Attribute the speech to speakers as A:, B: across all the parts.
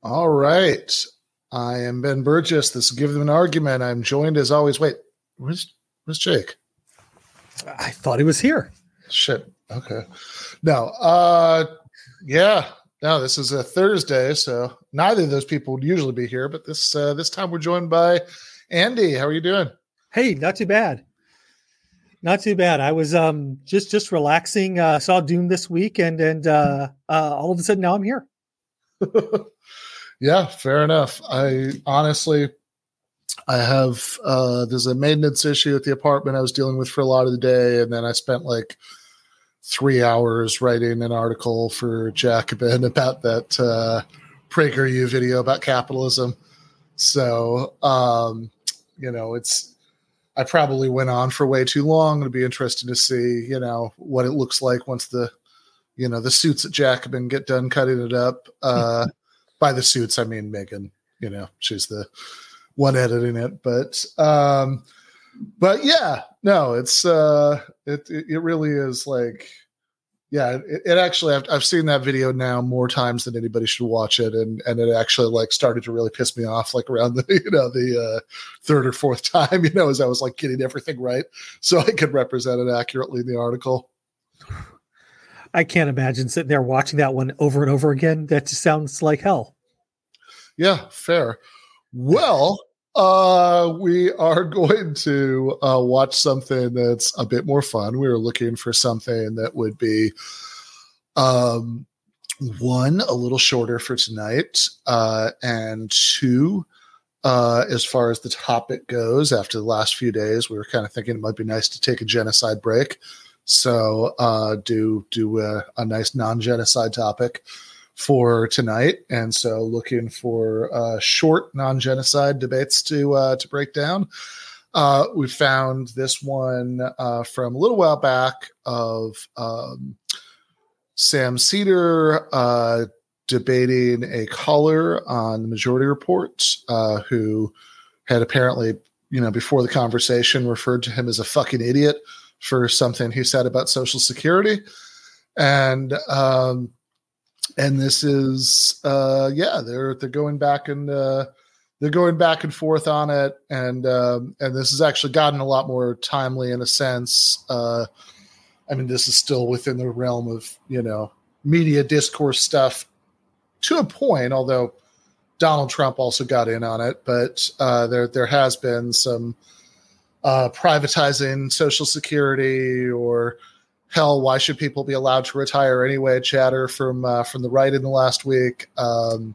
A: All right. I am Ben Burgess. This is Give Them an Argument. I'm joined as always. Wait, where's Jake?
B: I thought he was here.
A: Shit. Okay. No. Yeah. No, this is a Thursday, so neither of those people would usually be here, but this time we're joined by Andy. How are you doing?
B: Hey, not too bad. Not too bad. I was just relaxing. Saw Dune this week, and all of a sudden now I'm here.
A: Yeah, fair enough. I have there's a maintenance issue at the apartment I was dealing with for a lot of the day, and then I spent like 3 hours writing an article for Jacobin about that PragerU video about capitalism. So I probably went on for way too long. It'll be interesting to see, what it looks like once the suits at Jacobin get done cutting it up. By the suits, I mean Megan. She's the one editing it. But yeah, no, it's it really is like, yeah. It actually, I've seen that video now more times than anybody should watch it, and it actually like started to really piss me off like around the third or fourth time, as I was like getting everything right so I could represent it accurately in the article.
B: I can't imagine sitting there watching that one over and over again. That just sounds like hell.
A: Yeah, fair. Well, we are going to watch something that's a bit more fun. We were looking for something that would be one, a little shorter for tonight, and two, as far as the topic goes, after the last few days, we were kind of thinking it might be nice to take a genocide break. So do a nice non-genocide topic for tonight, and so looking for short non-genocide debates to break down. We found this one from a little while back of Sam Seder debating a caller on the Majority Report who had apparently, before the conversation, referred to him as a fucking idiot for something he said about Social Security. And this is, they're going back and they're going back and forth on it. And this has actually gotten a lot more timely in a sense. This is still within the realm of, media discourse stuff to a point, although Donald Trump also got in on it, but there has been some privatizing Social Security, or hell, why should people be allowed to retire anyway? Chatter from the right in the last week. I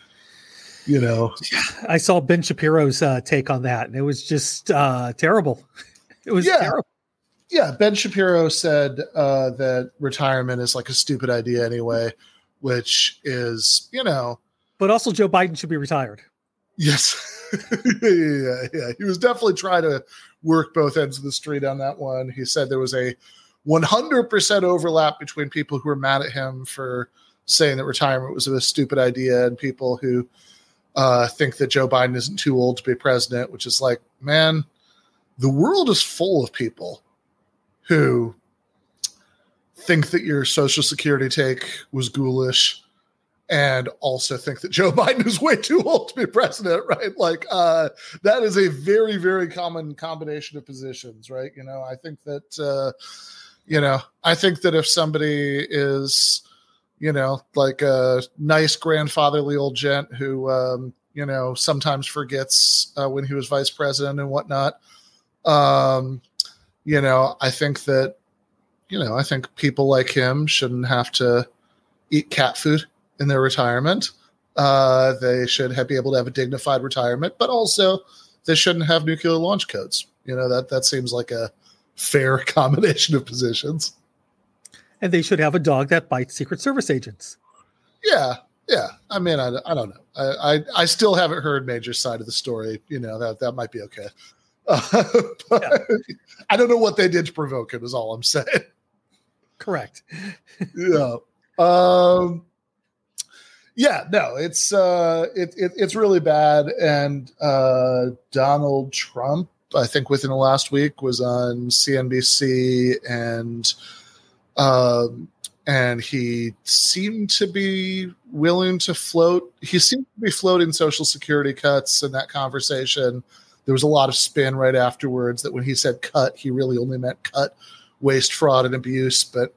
B: saw Ben Shapiro's take on that, and it was just terrible. It was terrible.
A: Yeah, Ben Shapiro said that retirement is like a stupid idea anyway, which is,
B: But also Joe Biden should be retired.
A: Yes. Yeah. He was definitely trying to work both ends of the street on that one. He said there was a 100% overlap between people who were mad at him for saying that retirement was a stupid idea and people who think that Joe Biden isn't too old to be president, which is like, man, the world is full of people who think that your Social Security take was ghoulish and also think that Joe Biden is way too old to be president, right? Like that is a very, very common combination of positions, right? I think that, I think that if somebody is, like a nice grandfatherly old gent who, sometimes forgets when he was vice president and whatnot, I think that, I think people like him shouldn't have to eat cat food in their retirement. They should be able to have a dignified retirement, but also they shouldn't have nuclear launch codes. That seems like a fair combination of positions.
B: And they should have a dog that bites Secret Service agents.
A: Yeah. I mean, I don't know. I still haven't heard Major's side of the story. That might be okay. But yeah. I don't know what they did to provoke it is all I'm saying.
B: Correct.
A: Yeah. Yeah, no, it's really bad. And Donald Trump, I think within the last week, was on CNBC and and he seemed to be willing to float. He seemed to be floating Social Security cuts in that conversation. There was a lot of spin right afterwards that when he said cut, he really only meant cut waste, fraud, and abuse. But,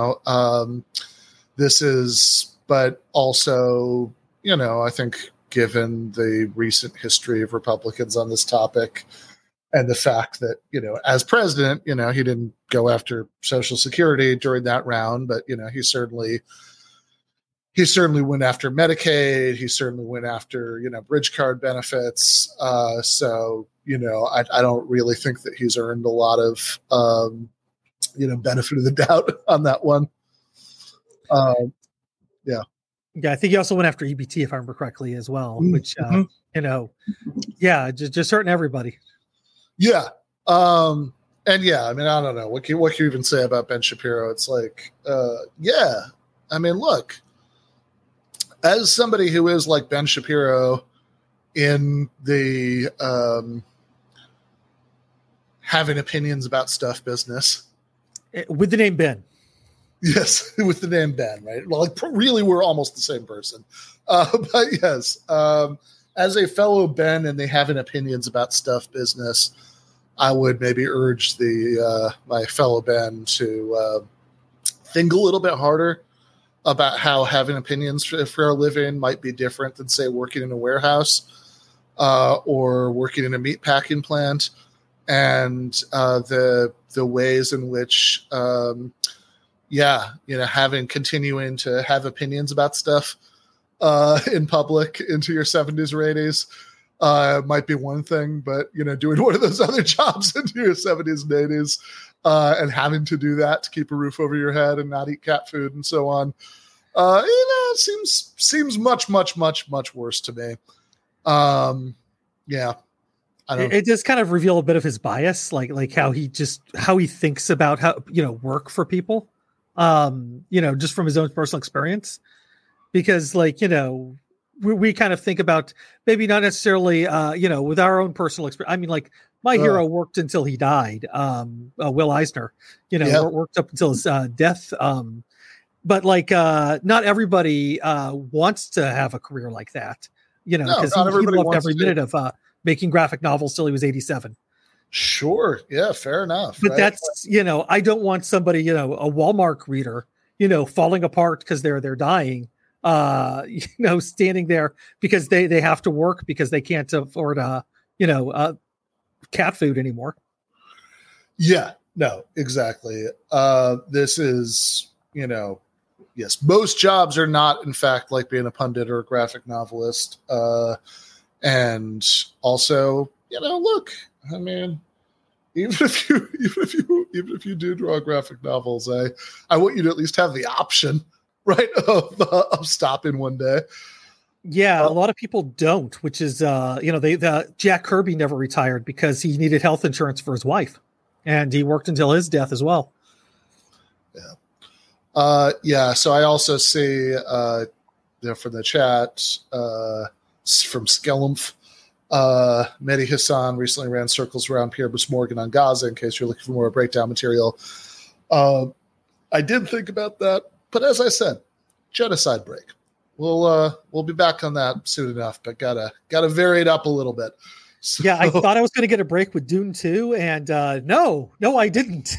A: but also, I think given the recent history of Republicans on this topic and the fact that, as president, he didn't go after Social Security during that round, but, he certainly went after Medicaid. He certainly went after, bridge card benefits. So, I don't really think that he's earned a lot of, benefit of the doubt on that one. Yeah.
B: Yeah, I think he also went after EBT, if I remember correctly, as well, which, just hurting everybody.
A: Yeah. And yeah, I mean, I don't know. What can you even say about Ben Shapiro? It's like, I mean, look, as somebody who is like Ben Shapiro in the having opinions about stuff business.
B: With the name Ben.
A: Yes, with the name Ben, right? Well, like, really, we're almost the same person. But yes, as a fellow Ben and they having opinions about stuff business, I would maybe urge my fellow Ben to think a little bit harder about how having opinions for a living might be different than, say, working in a warehouse or working in a meat packing plant, and the ways in which continuing to have opinions about stuff in public into your 70s or 80s might be one thing, but doing one of those other jobs into your 70s and 80s and having to do that to keep a roof over your head and not eat cat food and so on, seems much, much, much, much worse to me.
B: It does kind of reveal a bit of his bias, like how he thinks about how, work for people, just from his own personal experience, because we kind of think about maybe not necessarily, with our own personal experience. I mean, like my hero worked until he died. Will Eisner, worked up until his death. But not everybody wants to have a career like that, because he loved every minute of making graphic novels till he was 87.
A: Sure. Yeah, fair enough.
B: But that's, I don't want somebody, a Walmart reader, falling apart because they're dying, standing there because they have to work because they can't afford, cat food anymore.
A: Yeah, no, exactly. This is, yes, most jobs are not, in fact, like being a pundit or a graphic novelist. And also, look, I mean, even if you do draw graphic novels, I want you to at least have the option, right, of stopping one day.
B: Yeah, a lot of people don't, which is, Jack Kirby never retired because he needed health insurance for his wife, and he worked until his death as well. Yeah. So I also see, from the chat, from Skelumph, Mehdi Hassan recently ran circles around Pierre Bruce Morgan on Gaza, in case you're looking for more breakdown material. I did think about that, but as I said, genocide break. We'll be back on that soon enough, but gotta vary it up a little bit. So, yeah, I thought I was going to get a break with Dune 2, and no, I didn't.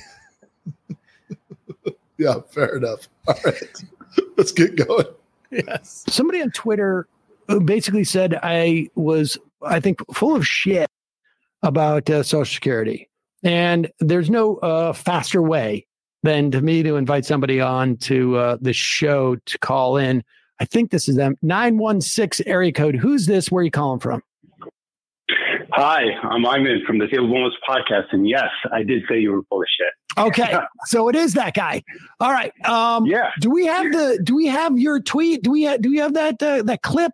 A: Yeah, fair enough. All right, let's get going.
B: Yes.
C: Somebody on Twitter basically said I think, full of shit about Social Security. And there's no faster way than to me to invite somebody on to the show to call in. I think this is them. 916 area code. Who's this? Where are you calling from?
D: Hi, I'm Ivan from the Table Bonus podcast. And yes, I did say you were full of shit.
C: Okay. So it is that guy. All right.
D: Yeah.
C: Do we have your tweet? Do we have that clip?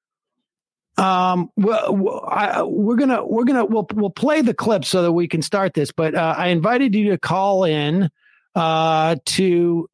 C: We'll play the clip so that we can start this, but I invited you to call in to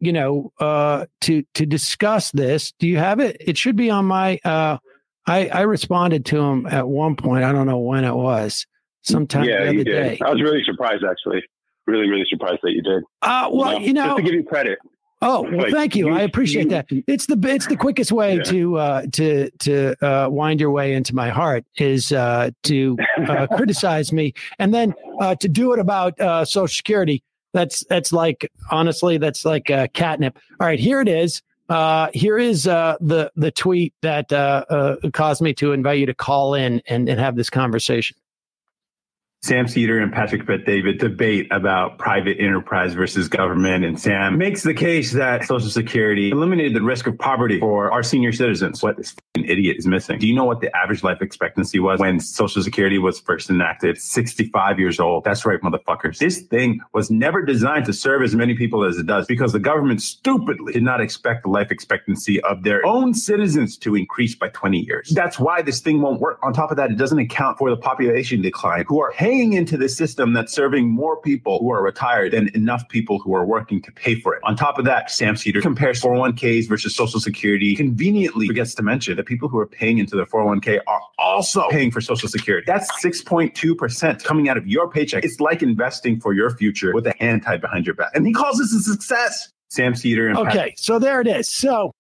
C: discuss this. Do you have it? It should be on my I responded to him at one point. I don't know when it was. Sometime the other day.
D: I was really surprised, actually. Really, really surprised that you did.
C: Just to give you credit. Oh, well,
D: Like,
C: thank you. I appreciate that. It's the quickest way to wind your way into my heart is to criticize me, and then to do it about Social Security. That's like, honestly, that's like catnip. All right, here it is. Here is the tweet that caused me to invite you to call in and have this conversation.
E: Sam Cedar and Patrick Bet-David debate about private enterprise versus government. And Sam makes the case that Social Security eliminated the risk of poverty for our senior citizens. What this fucking idiot is missing. Do you know what the average life expectancy was when Social Security was first enacted? 65 years old. That's right, motherfuckers. This thing was never designed to serve as many people as it does because the government stupidly did not expect the life expectancy of their own citizens to increase by 20 years. That's why this thing won't work. On top of that, it doesn't account for the population decline who are paying into the system that's serving more people who are retired than enough people who are working to pay for it. On top of that, Sam Cedar compares 401ks versus Social Security, conveniently forgets to mention that people who are paying into their 401k are also paying for Social Security. That's 6.2% coming out of your paycheck. It's like investing for your future with a hand tied behind your back. And he calls this a success. Sam Cedar. And
C: okay, so there it is. So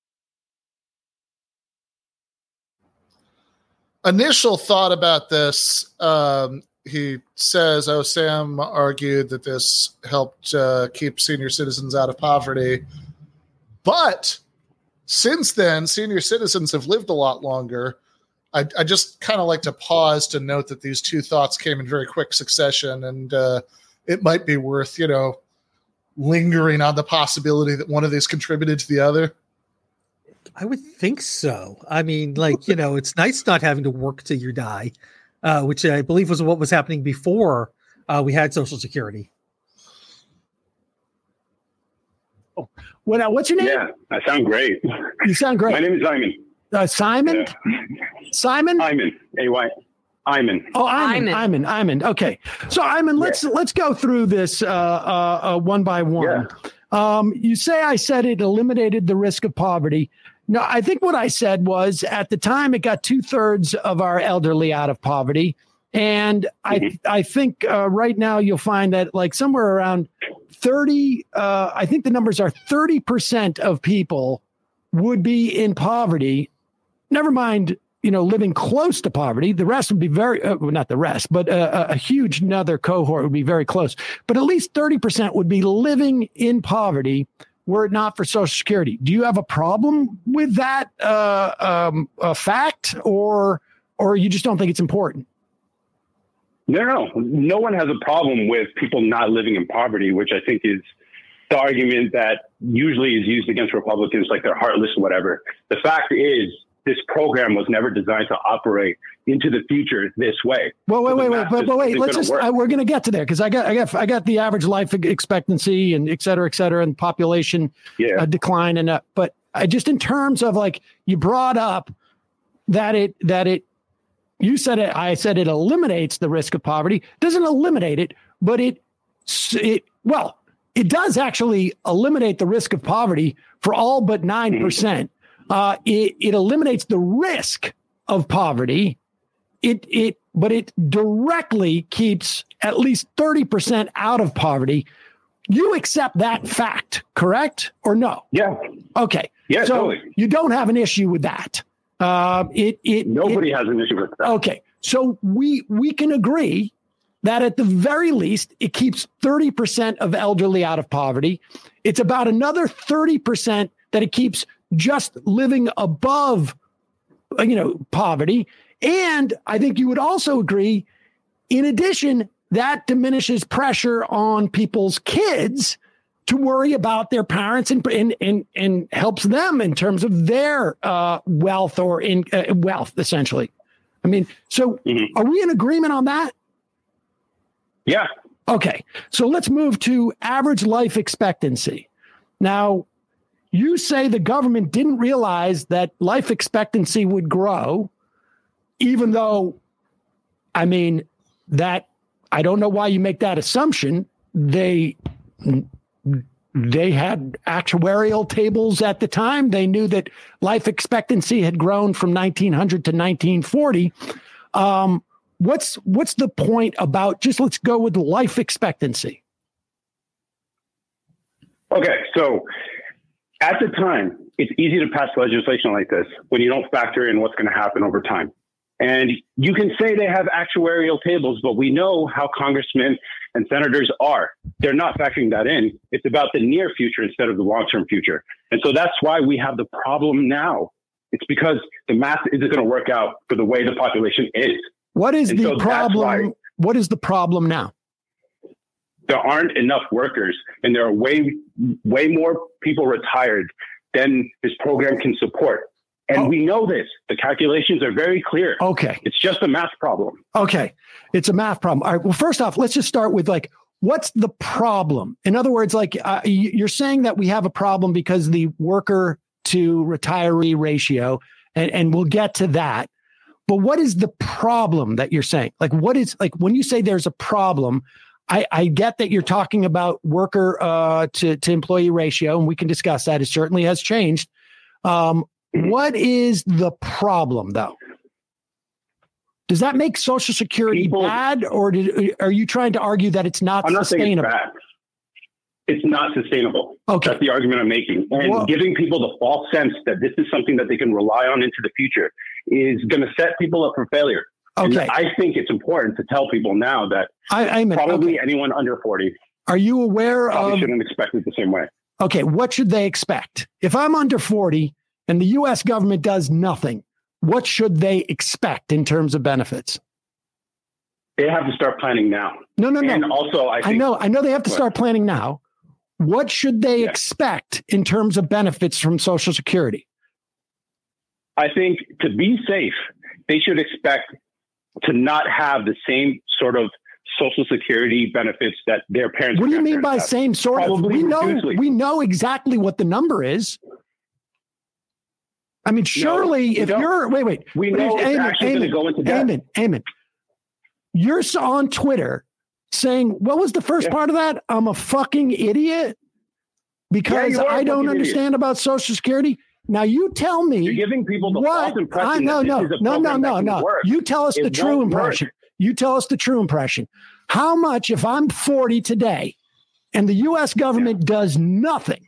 A: initial thought about this, he says, Sam argued that this helped keep senior citizens out of poverty. But since then, senior citizens have lived a lot longer. I just kind of like to pause to note that these two thoughts came in very quick succession, and it might be worth, lingering on the possibility that one of these contributed to the other.
B: I would think so. I mean, it's nice not having to work till you die, which I believe was what was happening before we had Social Security.
C: Oh, what's your name?
D: Yeah, I sound great.
C: You sound great.
D: My name is Simon.
C: Simon? Yeah. Simon?
D: Iman. A-Y. Iman.
C: Oh, Iman. Okay. So, Iman, let's go through this one by one. Yeah. You say I said it eliminated the risk of poverty. No, I think what I said was at the time it got 2/3 of our elderly out of poverty. And I think right now you'll find that like somewhere around 30, I think the numbers are 30% of people would be in poverty. Never mind, living close to poverty. The rest would be not the rest, but a huge another cohort would be very close. But at least 30% would be living in poverty were it not for Social Security. Do you have a problem with that fact, or you just don't think it's important?
D: No one has a problem with people not living in poverty, which I think is the argument that usually is used against Republicans, like they're heartless or whatever. The fact is, this program was never designed to operate into the future this way.
C: Well, wait. Let's just we're going to get to there because I got the average life expectancy and et cetera, and population decline and but I just in terms of like you brought up that it you said it, I said it eliminates the risk of poverty. Doesn't eliminate it, but it does actually eliminate the risk of poverty for all but 9%. It eliminates the risk of poverty. But it directly keeps at least 30% out of poverty. You accept that fact, correct or no?
D: Yeah.
C: Okay.
D: Yeah.
C: So
D: totally.
C: You don't have an issue with that.
D: Nobody has an issue with that.
C: Okay. So we can agree that at the very least, it keeps 30% of elderly out of poverty. It's about another 30% that it keeps just living above, poverty. And I think you would also agree, in addition, that diminishes pressure on people's kids to worry about their parents and helps them in terms of their wealth or wealth, essentially. I mean, so Are we in agreement on that?
D: Yeah.
C: Okay. So let's move to average life expectancy. Now, you say the government didn't realize that life expectancy would grow, even though, I mean, that I don't know why you make that assumption. They had actuarial tables at the time. They knew that life expectancy had grown from 1900 to 1940. What's the point about let's go with life expectancy?
D: Okay, so at the time, it's easy to pass legislation like this when you don't factor in what's going to happen over time. And you can say they have actuarial tables, but we know how congressmen and senators are. They're not factoring that in. It's about the near future instead of the long-term future. And so that's why we have the problem now. It's because the math isn't going to work out for the way the population is.
C: What is the problem? What is the problem now?
D: There aren't enough workers, and there are way more people retired than this program can support. And we know this. The calculations are very clear.
C: Okay.
D: It's just a math problem.
C: Okay. It's a math problem. All right. Well, first off, let's just start with what's the problem? In other words, you're saying that we have a problem because the worker to retiree ratio, and we'll get to that. But what is the problem that you're saying? What is when you say there's a problem, I get that you're talking about worker to employee ratio, and we can discuss that. It certainly has changed. What is the problem, though? Does that make Social Security bad, or are you trying to argue that it's not sustainable?
D: I'm not saying it's bad. It's not sustainable.
C: Okay.
D: That's the argument I'm making. And giving people the false sense that this is something that they can rely on into the future is going to set people up for failure.
C: Okay.
D: And I think it's important to tell people now that anyone under 40
C: are you aware
D: shouldn't expect it the same way.
C: Okay. What should they expect? If I'm under 40 and the U.S. government does nothing, what should they expect in terms of benefits?
D: They have to start planning now.
C: No.
D: And also, I know
C: they have to start planning now. What should they expect in terms of benefits from Social Security?
D: I think to be safe, they should expect to not have the same sort of Social Security benefits that their parents.
C: What do you mean by same sort of? We know exactly what the number is. I mean, surely if you're wait,
D: we know it's actually going to go into debt.
C: Amen. You're on Twitter saying, what was the first part of that? I'm a fucking idiot because I don't understand about Social Security. Now you tell me.
D: You're giving people the false impression. No.
C: You tell us the true impression. You tell us the true impression. How much, if I'm 40 today and the U.S. government does nothing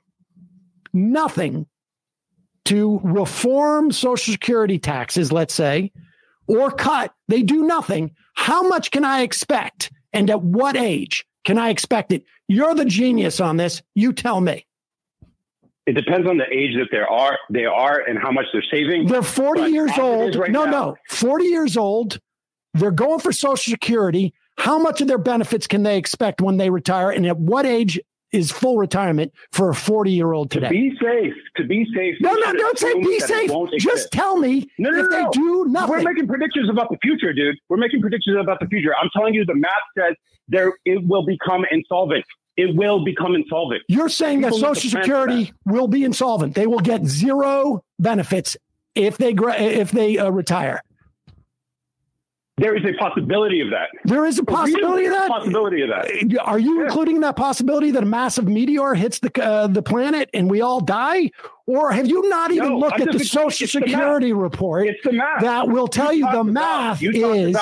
C: to reform Social Security taxes, let's say, or cut, they do nothing. How much can I expect? And at what age can I expect it? You're the genius on this. You tell me.
D: It depends on the age that they are and how much they're saving.
C: They're 40 years old. 40 years old. They're going for Social Security. How much of their benefits can they expect when they retire? And at what age is full retirement for a 40-year-old today?
D: To be safe.
C: No, don't say be safe. Just tell me if they do nothing.
D: We're making predictions about the future, dude. We're making predictions about the future. I'm telling you, the math says it will become insolvent. It will become insolvent.
C: You're saying that Social Security will be insolvent. They will get zero benefits if they retire.
D: There is a possibility of that.
C: There is a possibility of that? Are you including that possibility that a massive meteor hits the planet and we all die? Or have you not even looked at the Social Security report that will tell you the math is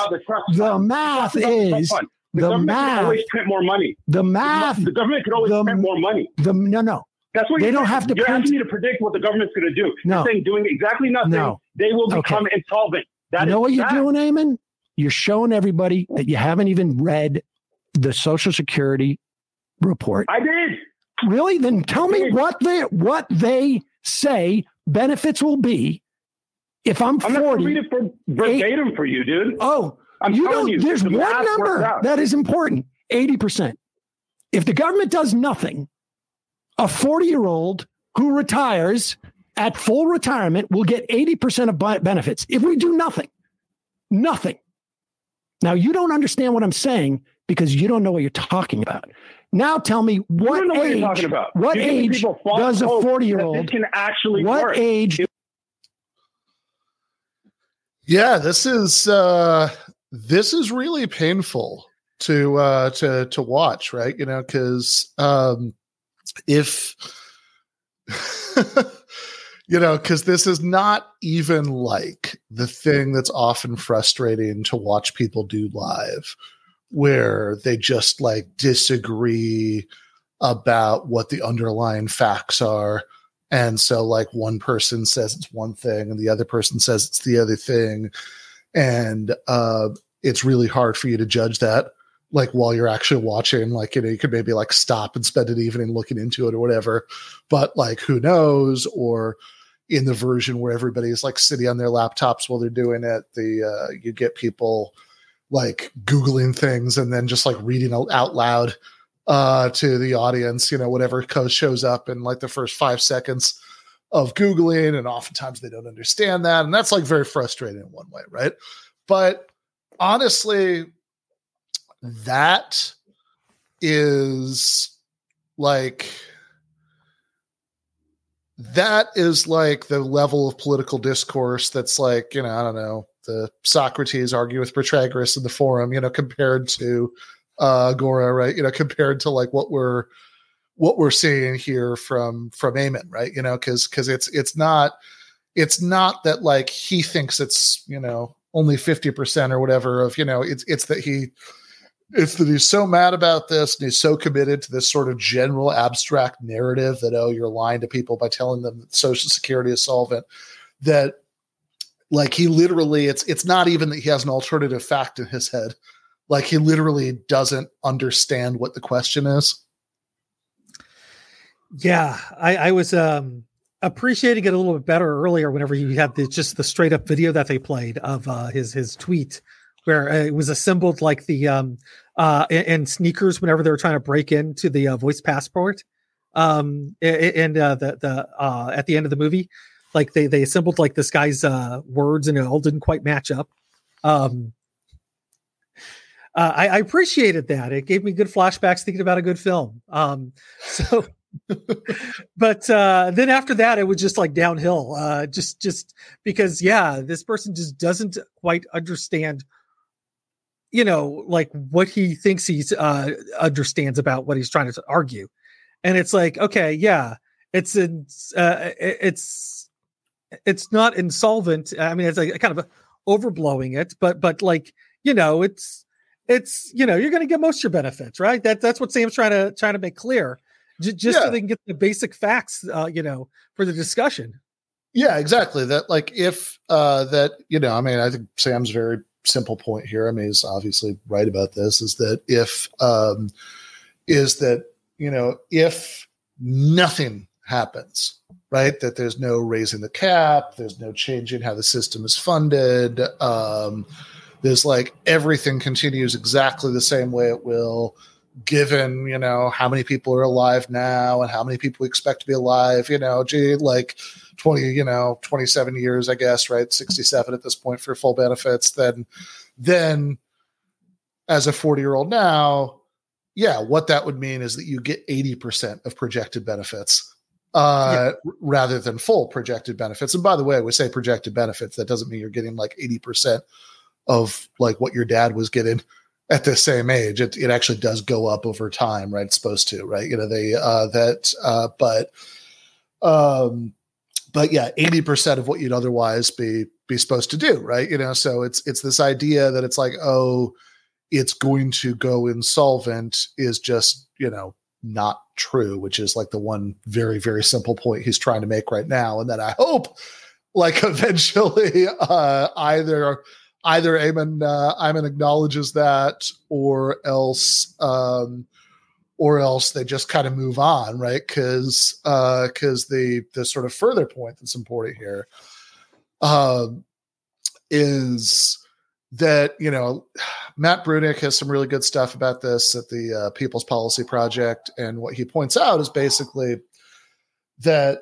D: the math always print more money.
C: The
D: government could always print more money.
C: No.
D: That's what
C: they don't have to.
D: You're asking me to predict what the government's going to do.
C: No.
D: You're saying doing exactly nothing. No. They will become insolvent.
C: You know what you're doing, Eamon? You're showing everybody that you haven't even read the Social Security report.
D: I did.
C: Really? Then tell me what they say benefits will be if I'm 40.
D: I'm not going to read it verbatim for you, dude.
C: Oh, there's one number that is important, 80%. If the government does nothing, a 40-year-old who retires at full retirement will get 80% of benefits. If we do nothing. Now, you don't understand what I'm saying because you don't know what you're talking about. Now tell me what age does a 40-year-old
D: can actually work?
C: Age?
A: Yeah, this is really painful to watch, right? You know, because if you know, because this is not even like the thing that's often frustrating to watch people do live, where they just like disagree about what the underlying facts are. And so like one person says it's one thing and the other person says it's the other thing. And it's really hard for you to judge that, like while you're actually watching. Like, you could maybe like stop and spend an evening looking into it or whatever, but like, who knows? Or in the version where everybody's like sitting on their laptops while they're doing it, you get people like Googling things and then just like reading out loud to the audience, whatever code shows up in like the first 5 seconds of Googling. And oftentimes they don't understand that. And that's like very frustrating in one way. Right. But honestly, that is like the level of political discourse that's like, I don't know, the Socrates arguing with Protagoras in the Forum, compared to Agora, right? Compared to like what we're seeing here from Eamon, right? Because it's not that like he thinks it's only 50% or whatever of it's that he's so mad about this and he's so committed to this sort of general abstract narrative that, oh, you're lying to people by telling them that Social Security is solvent, that like he literally, it's not even that he has an alternative fact in his head. Like he literally doesn't understand what the question is.
B: Yeah, I was appreciating it a little bit better earlier whenever you had just the straight up video that they played of his tweet, where it was assembled like the in sneakers whenever they were trying to break into the voice passport, and the at the end of the movie, like they assembled like this guy's words and it all didn't quite match up. I appreciated that. It gave me good flashbacks thinking about a good film. So. But then after that it was just like downhill, just because this person just doesn't quite understand like what he thinks he's understands about what he's trying to argue. And it's like, okay, it's not insolvent. I mean, it's like kind of overblowing it, but like, it's you're going to get most of your benefits, right? That's what Sam's trying to make clear. Just so they can get the basic facts, for the discussion.
A: Yeah, exactly. That like if I mean, I think Sam's very simple point here. I mean, he's obviously right about this. Is that if if nothing happens, right? That there's no raising the cap, there's no changing how the system is funded. There's like everything continues exactly the same way it will. Given, how many people are alive now and how many people we expect to be alive, like 27 years, I guess, right? 67 at this point for full benefits. Then as a 40-year-old now, what that would mean is that you get 80% of projected benefits rather than full projected benefits. And by the way, we say projected benefits. That doesn't mean you're getting like 80% of like what your dad was getting at the same age. It actually does go up over time, right? It's supposed to, right? But 80% of what you'd otherwise be supposed to do, right? So it's this idea that it's like, oh, it's going to go insolvent is just, not true, which is like the one very, very simple point he's trying to make right now. And that I hope like eventually either Eamon acknowledges that, or else they just kind of move on, right? Because the sort of further point that's important here is that Matt Brunick has some really good stuff about this at the People's Policy Project, and what he points out is basically that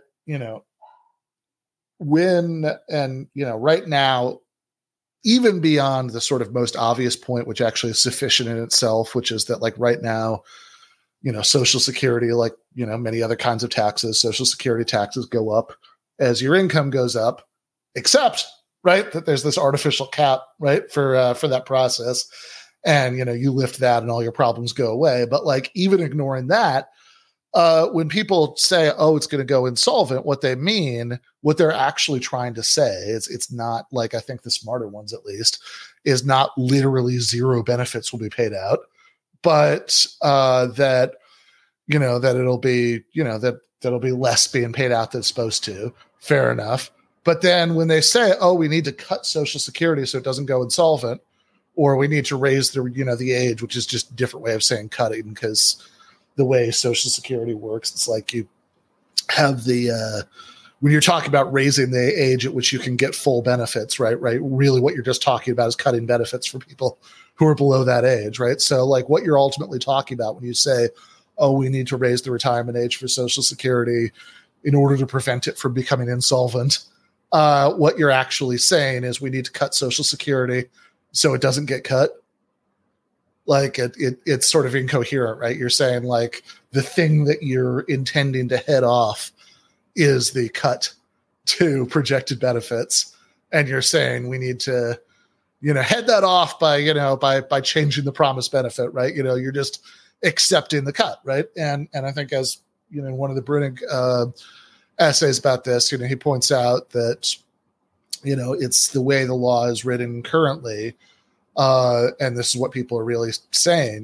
A: right now, even beyond the sort of most obvious point, which actually is sufficient in itself, which is that like right now, Social Security, like, many other kinds of taxes, Social Security taxes go up as your income goes up, except, right, that there's this artificial cap, right, for that process. And, you lift that and all your problems go away. But like, even ignoring that, when people say, oh, it's going to go insolvent, what they're actually trying to say is it's not like, I think the smarter ones at least, is not literally zero benefits will be paid out, but that, that it'll be, that'll be less being paid out than it's supposed to. Fair enough. But then when they say, oh, we need to cut Social Security so it doesn't go insolvent, or we need to raise the age, which is just a different way of saying cutting, because the way Social Security works, it's like you have when you're talking about raising the age at which you can get full benefits, right? Really what you're just talking about is cutting benefits for people who are below that age, right? So like what you're ultimately talking about when you say, oh, we need to raise the retirement age for Social Security in order to prevent it from becoming insolvent. What you're actually saying is we need to cut Social Security so it doesn't get cut. Like it's sort of incoherent, right? You're saying like the thing that you're intending to head off is the cut to projected benefits. And you're saying we need to, head that off by changing the promised benefit, right? You're just accepting the cut, right? And I think as, one of the Brunig essays about this, he points out that, it's the way the law is written currently. And this is what people are really saying,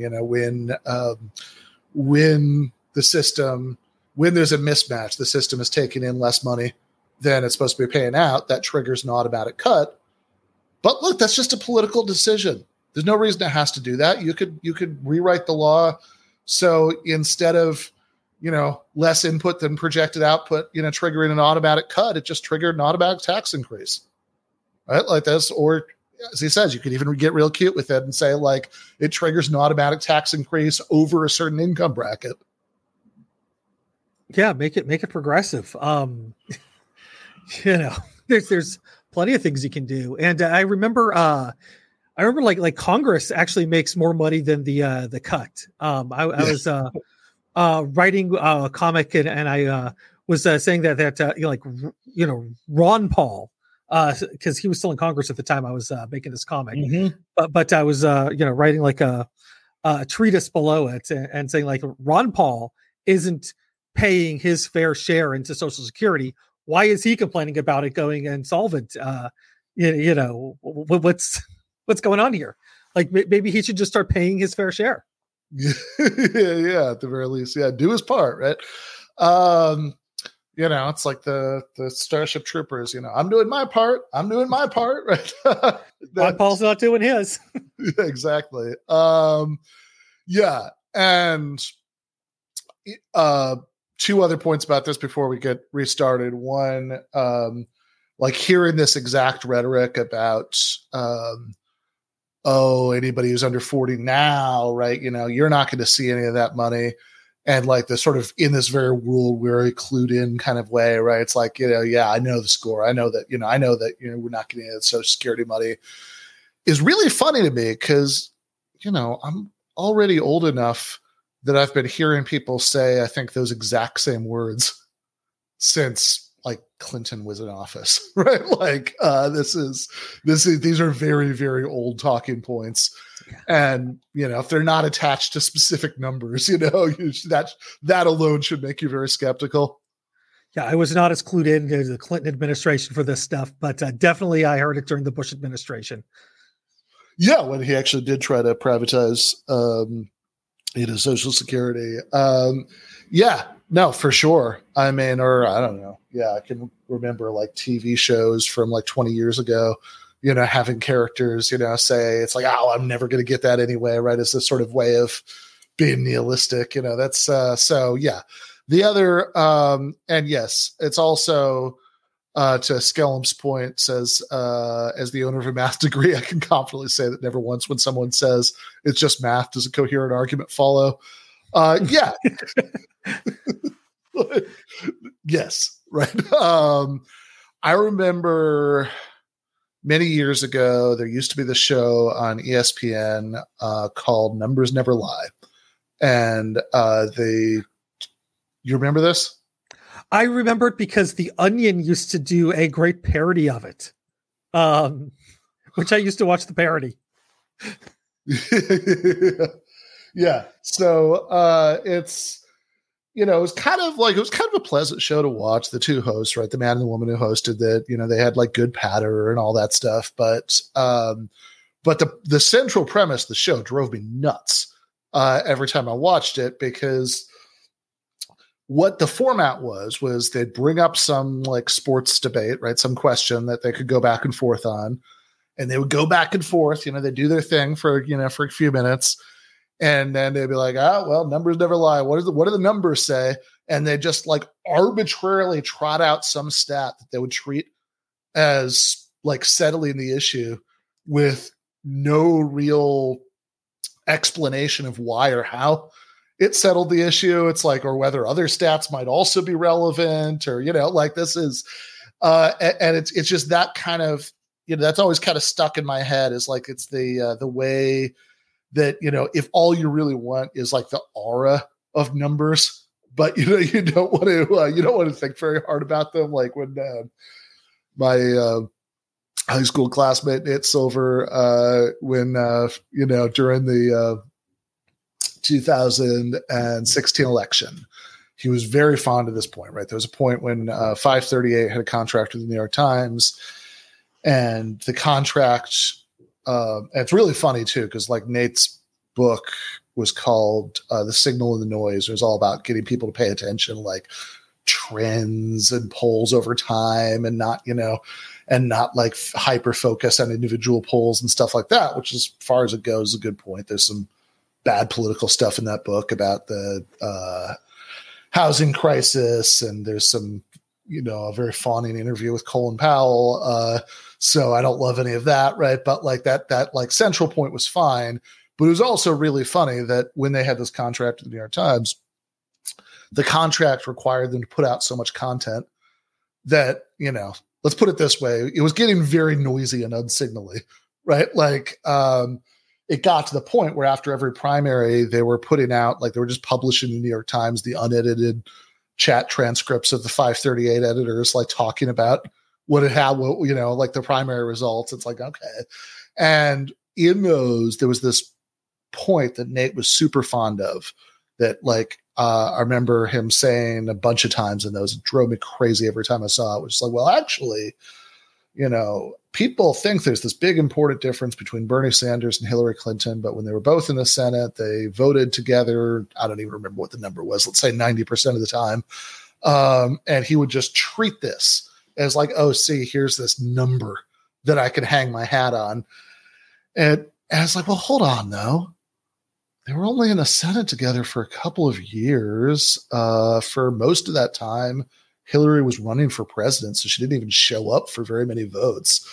A: when the system, when there's a mismatch, the system is taking in less money than it's supposed to be paying out, that triggers an automatic cut. But look, that's just a political decision. There's no reason it has to do that. You could rewrite the law so instead of, less input than projected output, triggering an automatic cut, it just triggered an automatic tax increase, right? Like this, or as he says, you could even get real cute with it and say like it triggers an automatic tax increase over a certain income bracket.
B: Yeah, make it progressive. There's plenty of things you can do, and I remember like Congress actually makes more money than the cut. I was writing a comic and I was saying that Ron Paul, because he was still in Congress at the time I was making this comic, but I was writing like a treatise below it and saying like Ron Paul isn't paying his fair share into Social Security. Why is he complaining about it going insolvent? What's going on here? Like maybe he should just start paying his fair share.
A: Yeah, at the very least, do his part, right? It's like the Starship Troopers. I'm doing my part. Right?
B: Ron Paul's not doing his.
A: Exactly. And two other points about this before we get restarted. One, like hearing this exact rhetoric about, anybody who's under 40 now, right? You're not going to see any of that money. And like the sort of in this very world, very clued in kind of way, right? It's like, I know the score. I know that, we're not getting any Social Security money is really funny to me because, I'm already old enough that I've been hearing people say, I think those exact same words since like Clinton was in office, right? Like these are very, very old talking points. Yeah. And, if they're not attached to specific numbers, that alone should make you very skeptical.
B: Yeah. I was not as clued in to the Clinton administration for this stuff, but definitely I heard it during the Bush administration.
A: Yeah. When he actually did try to privatize, Social Security. No, for sure. I mean, or I don't know. Yeah, I can remember like TV shows from like 20 years ago, having characters, say it's like, oh, I'm never going to get that anyway, right? It's this sort of way of being nihilistic, that's so yeah. The other, and yes, it's also to Skellum's point, says, as the owner of a math degree, I can confidently say that never once when someone says it's just math does a coherent argument follow. Yeah. Yes. Right. I remember many years ago, there used to be this show on ESPN called Numbers Never Lie. And you remember this?
B: I remember it because The Onion used to do a great parody of it, which I used to watch the parody.
A: Yeah. So it's, it was kind of a pleasant show to watch. The two hosts, right? The man and the woman who hosted that, they had like good patter and all that stuff. But the central premise of the show drove me nuts every time I watched it because what the format was they'd bring up some like sports debate, right? Some question that they could go back and forth on. And they would go back and forth, they do their thing for a few minutes. And then they'd be like, well, numbers never lie. What do the numbers say? And they just like arbitrarily trot out some stat that they would treat as like settling the issue with no real explanation of why or how it settled the issue. It's like, or whether other stats might also be relevant, or, like this is, and it's just that kind of, that's always kind of stuck in my head, is like, it's the way that, if all you really want is like the aura of numbers, but you don't want to think very hard about them. Like when my high school classmate Nate Silver, when during the 2016 election, he was very fond of this point. Right, there was a point when 538 had a contract with the New York Times, and the contract. And it's really funny too, because like Nate's book was called "The Signal and the Noise." It was all about getting people to pay attention, like trends and polls over time, and not like hyper focus on individual polls and stuff like that, which, as far as it goes, is a good point. There's some bad political stuff in that book about the housing crisis, and there's some, a very fawning interview with Colin Powell. So I don't love any of that, right? But like that like central point was fine, but it was also really funny that when they had this contract with the New York Times, the contract required them to put out so much content that, let's put it this way, it was getting very noisy and unsignally, right? Like, it got to the point where after every primary, they were putting out, like they were just publishing in the New York Times, the unedited chat transcripts of the 538 editors, like talking about what it had, like the primary results. It's like, okay. And in those, there was this point that Nate was super fond of that, like, I remember him saying a bunch of times in those, it drove me crazy every time I saw it, which is like, well, actually, people think there's this big important difference between Bernie Sanders and Hillary Clinton, but when they were both in the Senate, they voted together. I don't even remember what the number was. Let's say 90% of the time. And he would just treat this as like, oh, see, here's this number that I can hang my hat on. And I was like, well, hold on though. They were only in the Senate together for a couple of years. For most of that time, Hillary was running for president, so she didn't even show up for very many votes.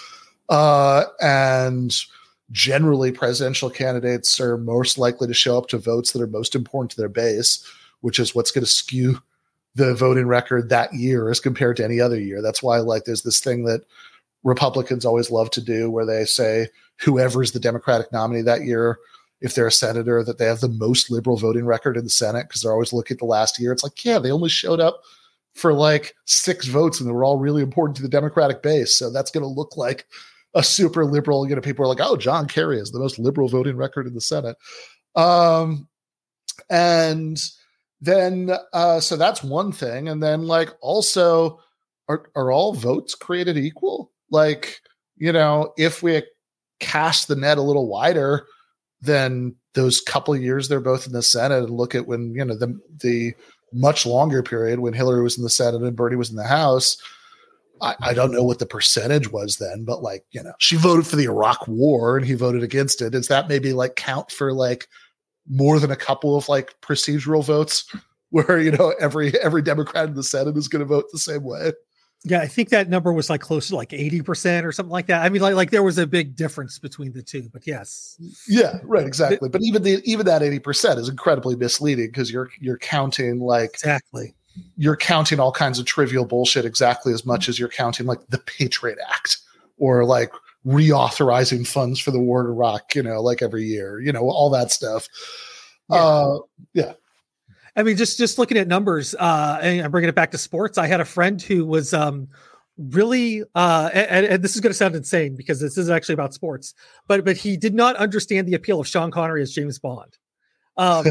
A: And generally, presidential candidates are most likely to show up to votes that are most important to their base, which is what's going to skew the voting record that year as compared to any other year. That's why, like, there's this thing that Republicans always love to do where they say whoever's the Democratic nominee that year, if they're a senator, that they have the most liberal voting record in the Senate, because they're always looking at the last year. It's like, yeah, they only showed up for like 6 votes and they were all really important to the Democratic base. So that's going to look like a super liberal, people are like, oh, John Kerry is the most liberal voting record in the Senate. And then, so that's one thing. And then like, also are all votes created equal? Like, if we cast the net a little wider, then those couple of years they're both in the Senate, and look at when, the much longer period when Hillary was in the Senate and Bernie was in the House. I don't know what the percentage was then, but like, she voted for the Iraq War and he voted against it. Does that maybe like count for like more than a couple of like procedural votes where, every Democrat in the Senate is going to vote the same way?
B: Yeah, I think that number was like close to like 80% or something like that. I mean, like there was a big difference between the two, but yes.
A: Yeah, right, exactly. But even that 80% is incredibly misleading, because you're counting like
B: exactly.
A: You're counting all kinds of trivial bullshit exactly as much as you're counting like the Patriot Act or like reauthorizing funds for the war in Iraq, like every year, all that stuff. Yeah.
B: I mean, just looking at numbers, and I'm bringing it back to sports. I had a friend who was really, and this is going to sound insane because this is actually about sports, but he did not understand the appeal of Sean Connery as James Bond. But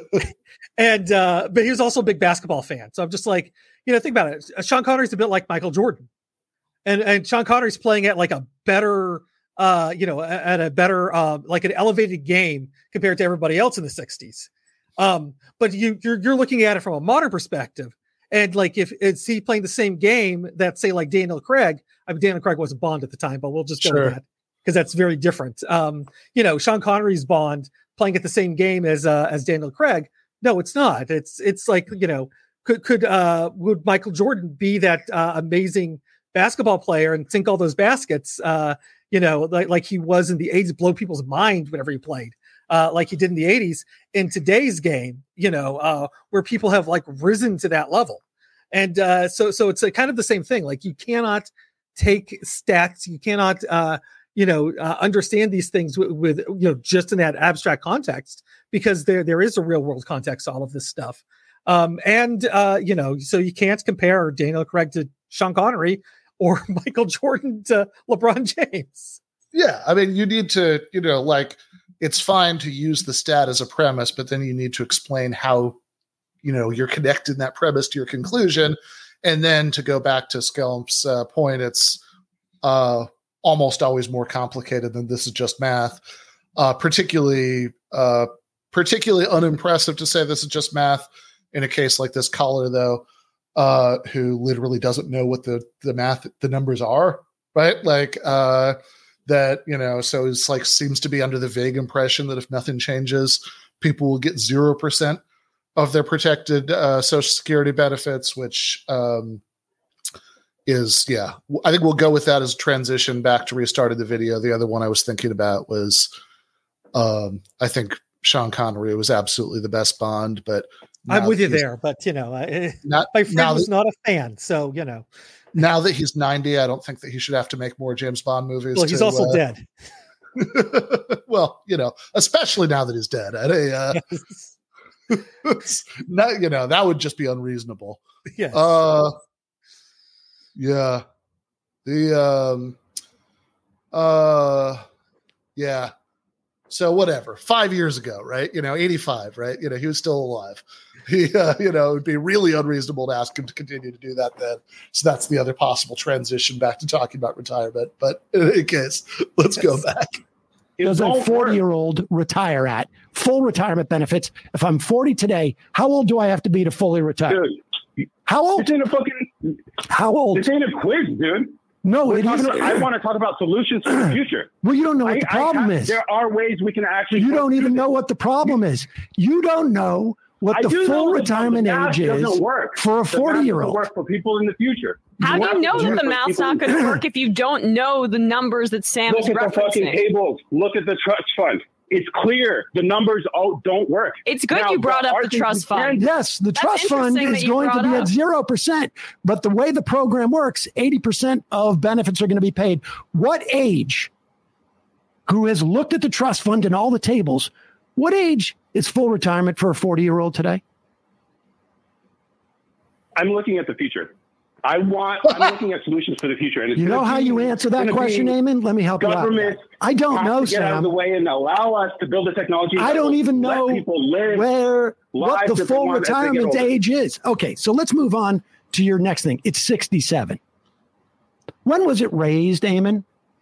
B: he was also a big basketball fan. So I'm just like, think about it. Sean Connery's a bit like Michael Jordan, and Sean Connery's playing at like a better, at a better, like an elevated game compared to everybody else in the 60s. But you're looking at it from a modern perspective. And like if it's he playing the same game that say like Daniel Craig, I mean Daniel Craig wasn't Bond at the time, but we'll just go with that because that's very different. Sean Connery's Bond playing at the same game as Daniel Craig. No, it's not. It's like, would Michael Jordan be that amazing basketball player and sink all those baskets, like he was in the 80s, blow people's mind whenever he played, like he did in the 80s. In today's game, where people have like risen to that level. And so it's kind of the same thing. Like you cannot take stats, you cannot understand these things with just in that abstract context, because there is a real world context to all of this stuff. So you can't compare Daniel Craig to Sean Connery or Michael Jordan to LeBron James.
A: Yeah. I mean, you need to, it's fine to use the stat as a premise, but then you need to explain how, you're connecting that premise to your conclusion. And then to go back to Skelmp's point, it's almost always more complicated than this is just math. Particularly unimpressive to say this is just math in a case like this caller, though, who literally doesn't know what the numbers are, right? Like so it's like seems to be under the vague impression that if nothing changes, people will get 0% of their protected Social Security benefits, which is, I think we'll go with that as a transition back to restarted the video. The other one I was thinking about was, I think Sean Connery was absolutely the best Bond, but
B: I'm with you there, but my friend was not a fan. So,
A: now that he's 90, I don't think that he should have to make more James Bond movies.
B: Well, he's also dead.
A: Well, especially now that he's dead. That would just be unreasonable.
B: Yes.
A: Yeah. Yeah. So whatever, 5 years ago, right? 85, right? He was still alive. It would be really unreasonable to ask him to continue to do that then. So that's the other possible transition back to talking about retirement. But in any case, let's go back.
C: Does a 40-year-old retire at full retirement benefits? If I'm 40 today, how old do I have to be to fully retire?
D: Dude,
C: how old? How old?
D: This ain't a quiz, dude.
C: No,
D: I want to talk about solutions for the future.
C: Well, you don't know what the problem is.
D: There are ways we can actually.
C: You don't even know what the problem is. You don't know what the full retirement age is for a 40-year-old.
D: Work for people in the future.
F: How do you know that the math's not going to work if you don't know the numbers that Sam is referencing?
D: Look at the fucking tables. Look at the trust fund. It's clear the numbers don't work.
F: It's good you brought up the trust fund.
C: Yes, the trust fund is going to be at 0%. But the way the program works, 80% of benefits are going to be paid. What age, who has looked at the trust fund and all the tables, what age is full retirement for a 40-year-old today?
D: I'm looking at the future. I'm looking at solutions for the future. And
C: you know how you answer that question, Eamon? Let me help you out. I don't know, Sam.
D: Get out of the way and allow us to build the technology.
C: I don't even know what the full retirement age is. Okay, so let's move on to your next thing. It's 67. When was it raised, Eamon?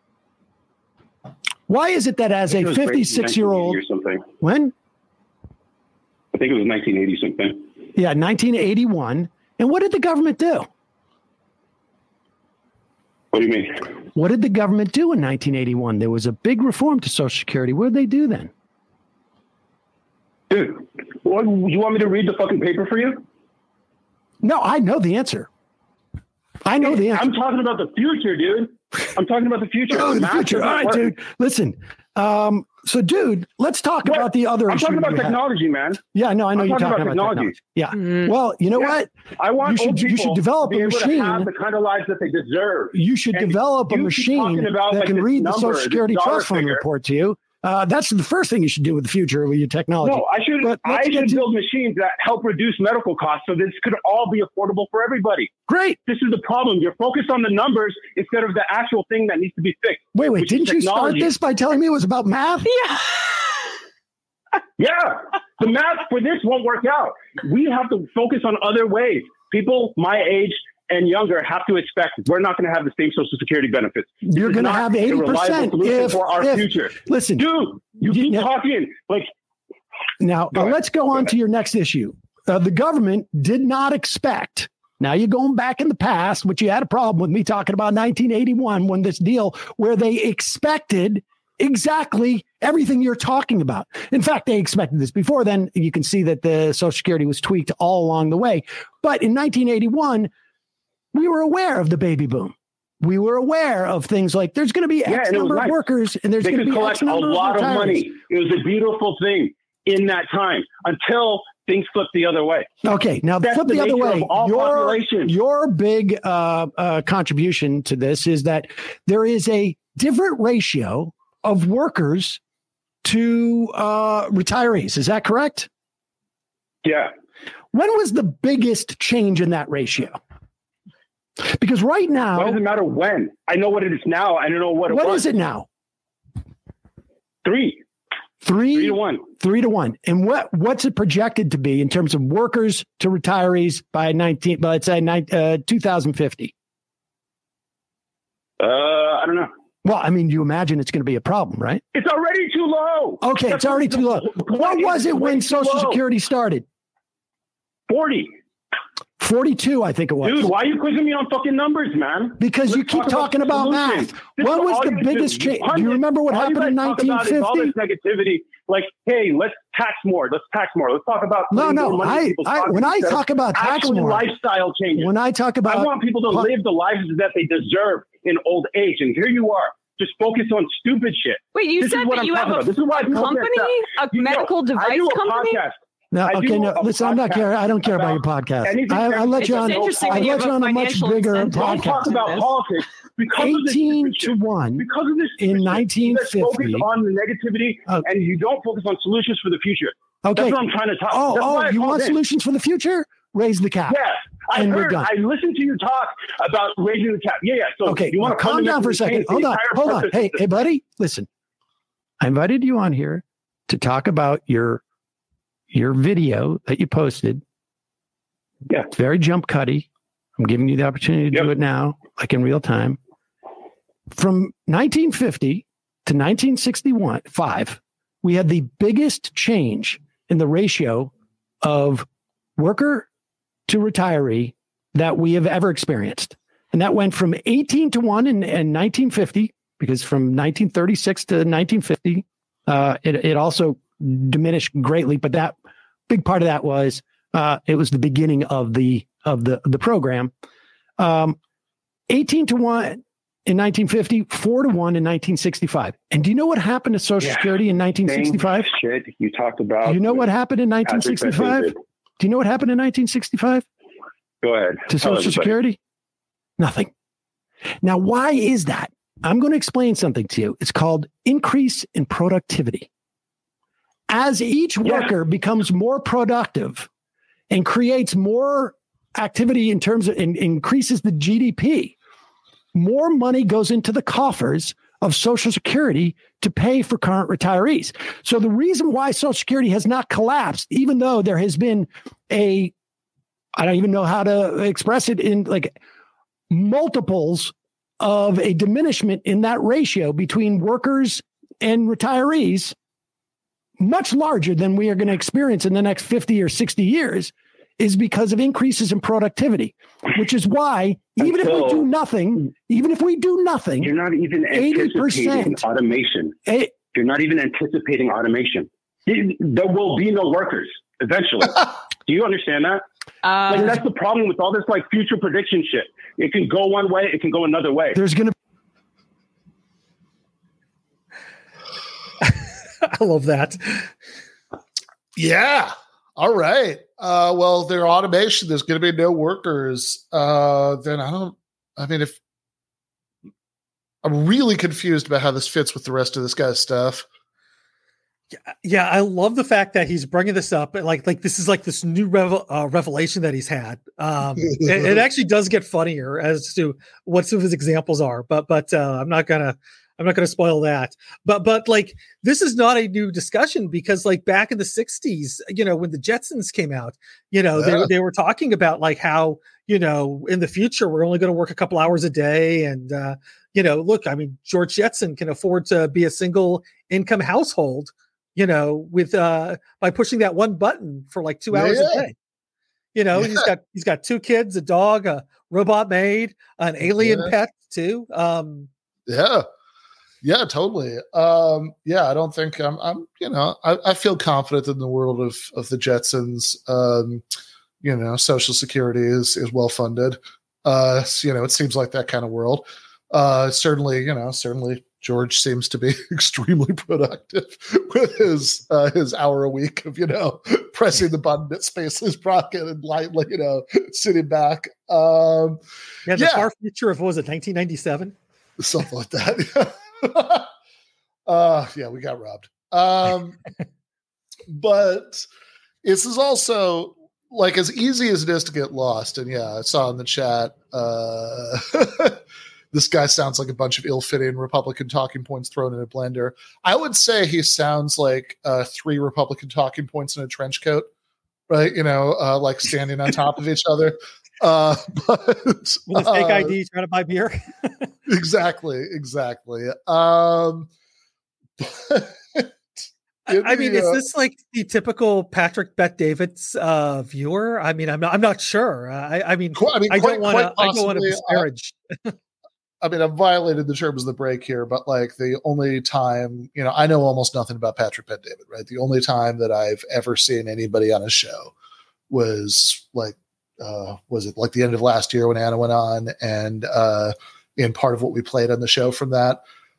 C: Why is it that as a 56-year-old... When?
D: I think it was 1980 something.
C: Yeah, 1981. And what did the government do?
D: What do you mean?
C: What did the government do in 1981? There was a big reform to Social Security. What did they do then?
D: Dude, you want me to read the fucking paper for you?
C: No, I know the answer. I'm
D: talking about the future, dude. I'm talking about the future.
C: Oh, the future. All right, dude. Listen. So, dude, let's talk about the other issue.
D: I'm talking about technology, man.
C: Yeah, no, I know you're talking about technology. Yeah. Mm-hmm. Well, you know what?
D: I want
C: you should develop a machine.
D: Have the kind of lives that they deserve.
C: You should develop a machine that can read the Social Security Trust Fund report to you. That's the first thing you should do with the future with your technology.
D: No, I should build machines that help reduce medical costs so this could all be affordable for everybody.
C: Great.
D: This is the problem. You're focused on the numbers instead of the actual thing that needs to be fixed.
C: Wait, didn't you start this by telling me it was about math?
F: Yeah.
D: Yeah. The math for this won't work out. We have to focus on other ways. People my age and younger have to expect we're not going to have the same Social Security benefits.
C: You're going to have 80%
D: for our future.
C: Listen,
D: dude, you keep talking like
C: Now, let's go on to your next issue. The government did not expect. Now you're going back in the past, which you had a problem with me talking about 1981 when this deal where they expected exactly everything you're talking about. In fact, they expected this before then. You can see that the Social Security was tweaked all along the way. But in 1981, we were aware of the baby boom. We were aware of things like there's going to be X number of workers and there's going to be
D: collect a lot of money. It was a beautiful thing in that time until things flipped the other way.
C: Okay, now flip the other way. Your big contribution to this is that there is a different ratio of workers to retirees. Is that correct?
D: Yeah.
C: When was the biggest change in that ratio? Because right now...
D: What does it matter when? I know what it is now. I don't know what it was.
C: What is it now?
D: 3 to 1.
C: 3 to 1. And what's it projected to be in terms of workers to retirees by 2050?
D: I don't know.
C: Well, I mean, you imagine it's going to be a problem, right?
D: It's already too low.
C: Okay, it's already too low. What was it when Social Security started?
D: 40.
C: 42, I think it was.
D: Dude, why are you quizzing me on fucking numbers, man?
C: Because you keep talking about math. What was the biggest change? Do you remember what happened in 1950?
D: All this negativity, like, hey, let's tax more. Let's talk about
C: when I talk about tax more,
D: lifestyle changes.
C: When I talk about,
D: I want people to live the lives that they deserve in old age, and here you are. Just focus on stupid shit.
F: Wait, you said that you have a company, a medical device company?
C: No, okay, no. Listen, I'm not care. I don't care about your podcast. I let you on. I let you on a much bigger podcast.
D: Talk about politics because
C: 18 to 1
D: because of this
C: in 1950.
D: You focus on the negativity and you don't focus on solutions for the future.
C: Okay,
D: that's what I'm trying to talk.
C: You want solutions for the future? Raise the cap.
D: Yeah, I listened to you talk about raising the cap. Yeah. So
C: okay, you want to calm down for a second. Hold on. Hey, buddy, listen. I invited you on here to talk about your video that you posted.
D: Yeah.
C: It's very jump cutty. I'm giving you the opportunity to do it now, like in real time. From 1950 to 1965, we had the biggest change in the ratio of worker to retiree that we have ever experienced. And that went from 18 to 1 in 1950, because from 1936 to 1950, it also diminished greatly, but that big part of that was it was the beginning of the program. 18 to 1 in 1950, 4 to 1 in 1965. And do you know what happened to Social Security in 1965?
D: Shit you talked about.
C: You know what happened in 1965? Do you know what happened in 1965?
D: Go ahead.
C: To Social Security? Nothing. Now, why is that? I'm going to explain something to you. It's called increase in productivity. As each worker becomes more productive and creates more activity in terms of increases the GDP, more money goes into the coffers of Social Security to pay for current retirees. So the reason why Social Security has not collapsed, even though there has been I don't even know how to express it in like multiples of a diminishment in that ratio between workers and retirees, much larger than we are going to experience in the next 50 or 60 years, is because of increases in productivity, which is why even if we do nothing,
D: you're not even anticipating automation. You're not even anticipating automation. There will be no workers eventually. Do you understand that? That's the problem with all this like future prediction shit. It can go one way, it can go another way.
C: There's going to
B: I love that.
A: Yeah. All right. Well, their automation, there's going to be no workers. Then I'm really confused about how this fits with the rest of this guy's stuff.
B: Yeah, I love the fact that he's bringing this up. Like this is like this new revelation that he's had. It actually does get funnier as to what some of his examples are, but I'm not gonna spoil that. But like this is not a new discussion, because like back in the 60s, when the Jetsons came out, they were talking about like how, in the future we're only going to work a couple hours a day, and look, I mean, George Jetson can afford to be a single income household you know, with by pushing that one button for like 2 hours a day. You know, he's got 2 kids, a dog, a robot maid, an alien pet too.
A: Yeah, totally. I don't think I'm you know, I feel confident in the world of the Jetsons. You know, Social Security is well funded. You know, it seems like that kind of world. Certainly George seems to be extremely productive with his hour a week of, you know, pressing the button at Space's rocket and lightly, you know, sitting back. The
B: far future of, what was it, 1997?
A: Something like that. We got robbed. But this is also like as easy as it is to get lost. And I saw in the chat, this guy sounds like a bunch of ill-fitting Republican talking points thrown in a blender. I would say he sounds like 3 Republican talking points in a trench coat, right? You know, like standing on top of each other. But
B: with a fake ID trying to buy beer.
A: Exactly.
B: I mean, is this like the typical Patrick Bet-David's viewer? I mean, I'm not sure. I don't want to disparage.
A: I mean, I've violated the terms of the break here, but like the only time, you know, I know almost nothing about Patrick Bet-David, right? The only time that I've ever seen anybody on a show was like, was it like the end of last year when Anna went on, and in part of what we played on the show from that,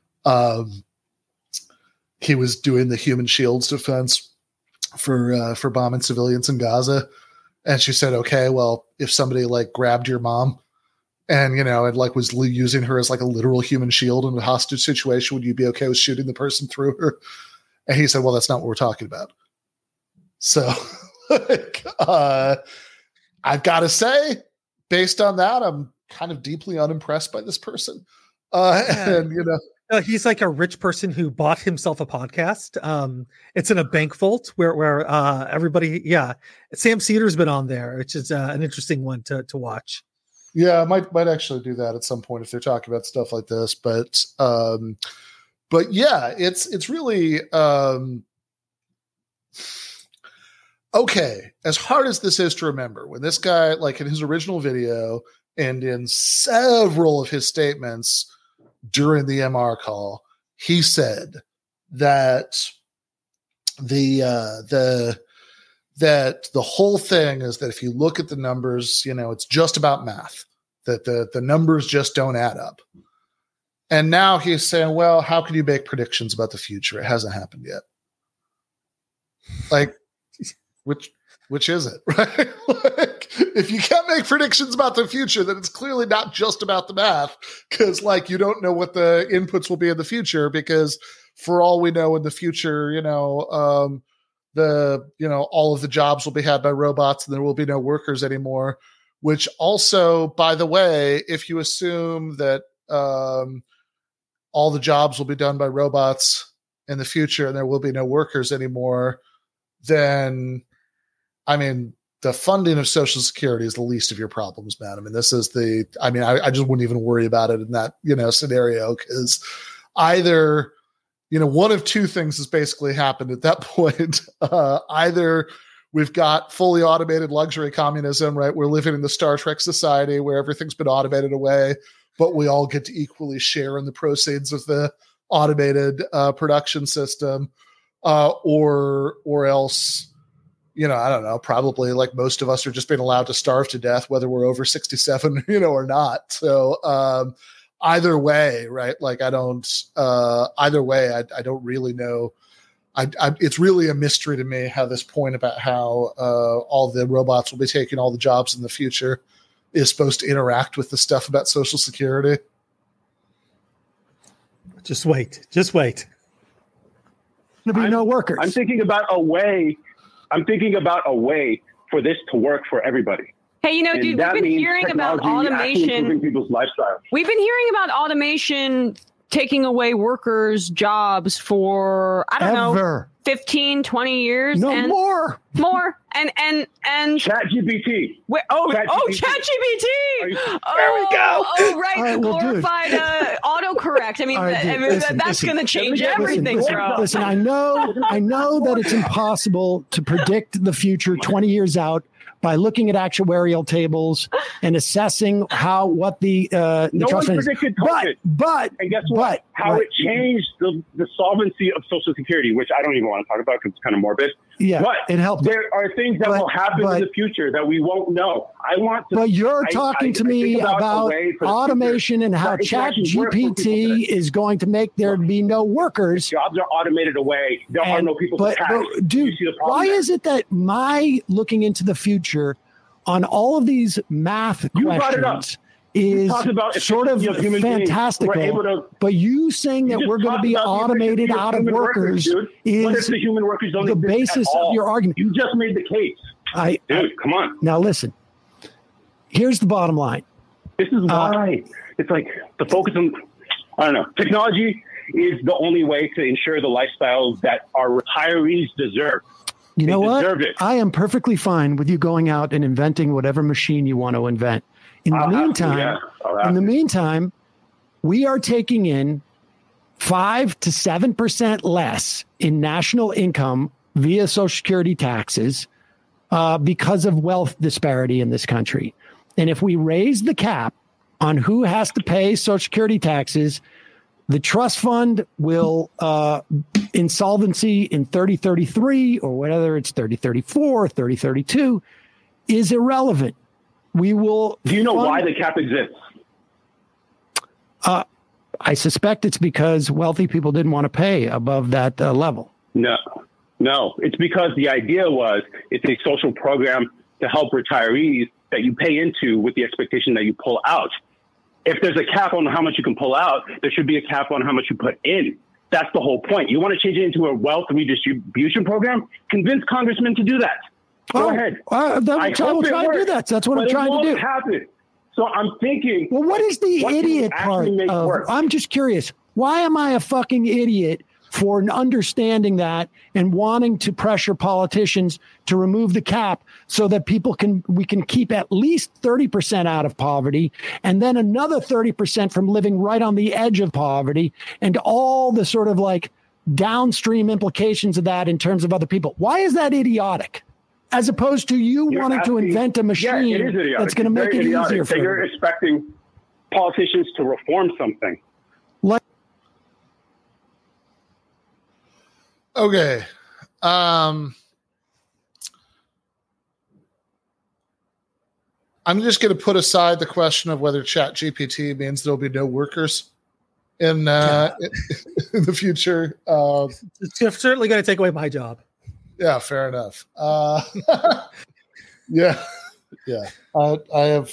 A: he was doing the human shields defense for bombing civilians in Gaza. And she said, okay, well, if somebody like grabbed your mom and, you know, and like was using her as like a literal human shield in a hostage situation, would you be okay with shooting the person through her? And he said, well, that's not what we're talking about. So like, I've got to say, based on that, I'm kind of deeply unimpressed by this person. And, you know,
B: he's like a rich person who bought himself a podcast. It's in a bank vault where everybody, Sam Cedar's been on there, which is an interesting one to watch.
A: Yeah, I might actually do that at some point if they're talking about stuff like this. But yeah, it's really okay. As hard as this is to remember, when this guy, like in his original video and in several of his statements during the MR call, he said that the whole thing is that if you look at the numbers, you know, it's just about math, that the numbers just don't add up. And now he's saying, well, how can you make predictions about the future? It hasn't happened yet. Like, which is it, right? Like, if you can't make predictions about the future, then it's clearly not just about the math, because like you don't know what the inputs will be in the future, because for all we know in the future, you know, all of the jobs will be had by robots and there will be no workers anymore, which also, by the way, if you assume that all the jobs will be done by robots in the future and there will be no workers anymore, then, I mean, the funding of Social Security is the least of your problems, man. I mean, I just wouldn't even worry about it in that, you know, scenario, because either, you know, one of two things has basically happened at that point. Either we've got fully automated luxury communism, right? We're living in the Star Trek society where everything's been automated away, but we all get to equally share in the proceeds of the automated production system, or else, you know, I don't know, probably like most of us are just being allowed to starve to death, whether we're over 67, you know, or not. So either way, right? Like I don't really know. It's really a mystery to me how this point about how all the robots will be taking all the jobs in the future is supposed to interact with the stuff about Social Security.
B: Just wait.
C: There'll be no workers.
D: I'm thinking about a way for this to work for everybody.
F: Hey, you know, dude, we've been hearing about automation.
D: People's lifestyle.
F: We've been hearing about automation taking away workers' jobs for, I don't know, 15, 20 years.
C: No,
F: and
C: more.
F: And
D: ChatGPT.
F: ChatGPT.
C: There we go.
F: Oh, right.
C: Right,
F: the glorified autocorrect. I mean, that's going to change everything.
C: Listen, I know that it's impossible to predict the future 20 years out by looking at actuarial tables and assessing what the
D: no
C: trust
D: one
C: is.
D: predicted COVID.
C: But
D: and guess what? How it changed the solvency of Social Security, which I don't even want to talk about because it's kind of morbid.
C: Yeah,
D: but
C: it helped.
D: There are things that will happen in the future that we won't know.
C: But you're talking to me about automation and how ChatGPT is going to make there be no workers.
D: Jobs are automated away. There are no people to tax.
C: Dude, why is it that my looking into the future on all of these math questions is sort of fantastical, but you saying that we're going to be automated out of workers is the basis of your argument.
D: You just made the case. Dude, come on.
C: Now listen, here's the bottom line.
D: This is why it's like the focus on, I don't know, technology is the only way to ensure the lifestyles that our retirees deserve.
C: You know what? I am perfectly fine with you going out and inventing whatever machine you want to invent. In the meantime, we are taking in 5 to 7% less in national income via Social Security taxes because of wealth disparity in this country. And if we raise the cap on who has to pay Social Security taxes, the trust fund will insolvency in 3033 or whether it's 3034, 3032 is irrelevant. We will.
D: Do you know why the cap exists?
C: I suspect it's because wealthy people didn't want to pay above that level.
D: No, it's because the idea was it's a social program to help retirees that you pay into with the expectation that you pull out. If there's a cap on how much you can pull out, there should be a cap on how much you put in. That's the whole point. You want to change it into a wealth redistribution program? Convince congressmen to do that. Go ahead.
C: I will try to do that. That's what I'm trying to do.
D: Happen. So I'm thinking.
C: Well, what is the idiot part of? I'm just curious. Why am I a fucking idiot for understanding that and wanting to pressure politicians to remove the cap so that we can keep at least 30% out of poverty and then another 30% from living right on the edge of poverty and all the sort of like downstream implications of that in terms of other people? Why is that idiotic? As opposed to you're wanting to invent a machine that's going to make it easier for you.
D: You're expecting politicians to reform something.
A: Okay. I'm just going to put aside the question of whether ChatGPT means there'll be no workers in the future.
B: It's certainly going to take away my job.
A: Yeah, fair enough. Yeah. I have.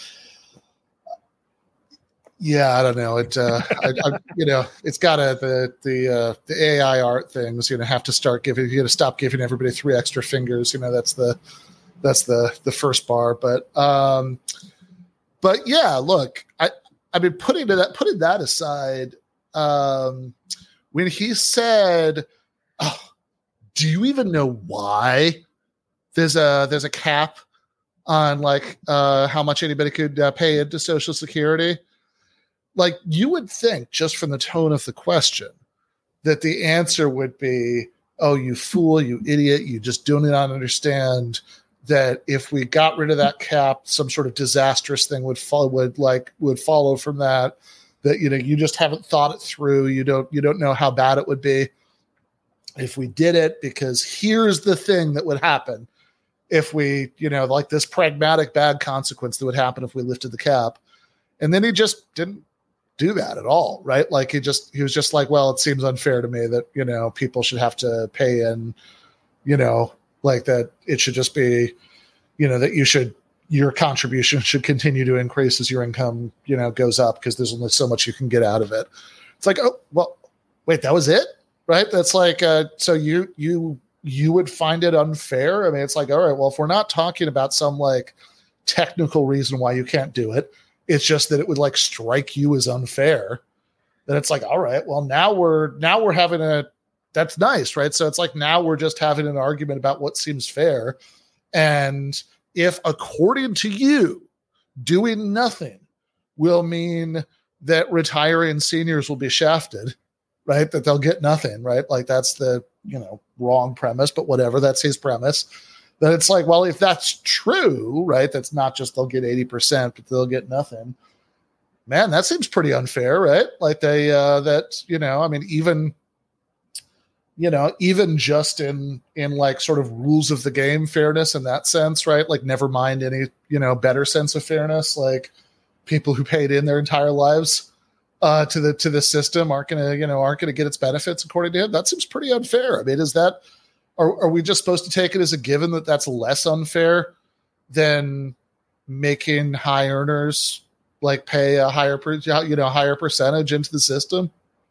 A: Yeah, I don't know. It's got the AI art things. Have to start giving. You got to stop giving everybody 3 extra fingers. That's the first bar. But yeah, look, I mean, putting that aside, when he said, "Oh, do you even know why there's a cap on like how much anybody could pay into Social Security?" Like, you would think just from the tone of the question that the answer would be, "Oh, you fool, you idiot, you just do not understand that if we got rid of that cap, some sort of disastrous thing would follow from that. That you just haven't thought it through. You don't know how bad it would be if we did it, because here's the thing that would happen if we, like this pragmatic bad consequence that would happen if we lifted the cap." And then he just didn't do that at all, right? Like he was just like, "Well, it seems unfair to me that, people should have to pay in, like that it should just be, that your contribution should continue to increase as your income, goes up, because there's only so much you can get out of it." It's like, oh, well, wait, that was it? Right? That's like, so you would find it unfair? I mean, it's like, all right, well, if we're not talking about some like technical reason why you can't do it, it's just that it would like strike you as unfair. then it's like, all right, well, now we're having that's nice, right? So it's like now we're just having an argument about what seems fair. And if, according to you, doing nothing will mean that retiring seniors will be shafted, right? That they'll get nothing, right? Like that's the, wrong premise, but whatever, that's his premise. Then it's like, well, if that's true, right? That's not just they'll get 80%, but they'll get nothing. Man, that seems pretty unfair, right? Like they, even just in like sort of rules of the game fairness in that sense, right? Like never mind any, better sense of fairness, like people who paid in their entire lives to the system aren't gonna get its benefits according to him. That seems pretty unfair. I mean, are we just supposed to take it as a given that that's less unfair than making high earners like pay a higher percentage into the system?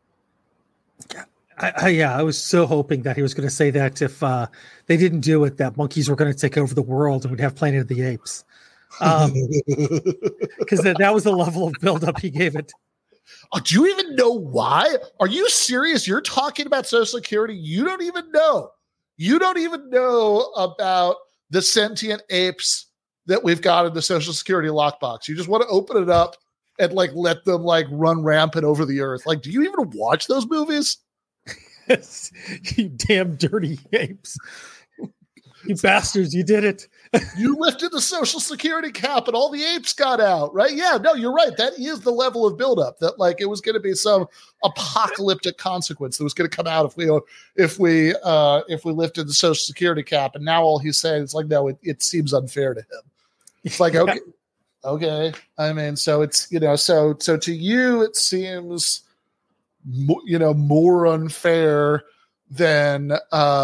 B: I was so hoping that he was going to say that if they didn't do it, that monkeys were going to take over the world and we'd have Planet of the Apes. Because that was the level of buildup he gave it.
A: Oh, do you even know why? Are you serious? You're talking about Social Security. You don't even know. You don't even know about the sentient apes that we've got in the Social Security lockbox. You just want to open it up and like let them like run rampant over the earth. Like, do you even watch those movies?
B: You damn dirty apes. You bastards, you did it.
A: You lifted the Social Security cap and all the apes got out, right? Yeah, no, you're right. That is the level of buildup that like it was going to be some apocalyptic consequence that was going to come out if we lifted the Social Security cap. And now all he's saying is like, no, it seems unfair to him. It's like, okay. I mean, so it's, so to you, it seems, more unfair than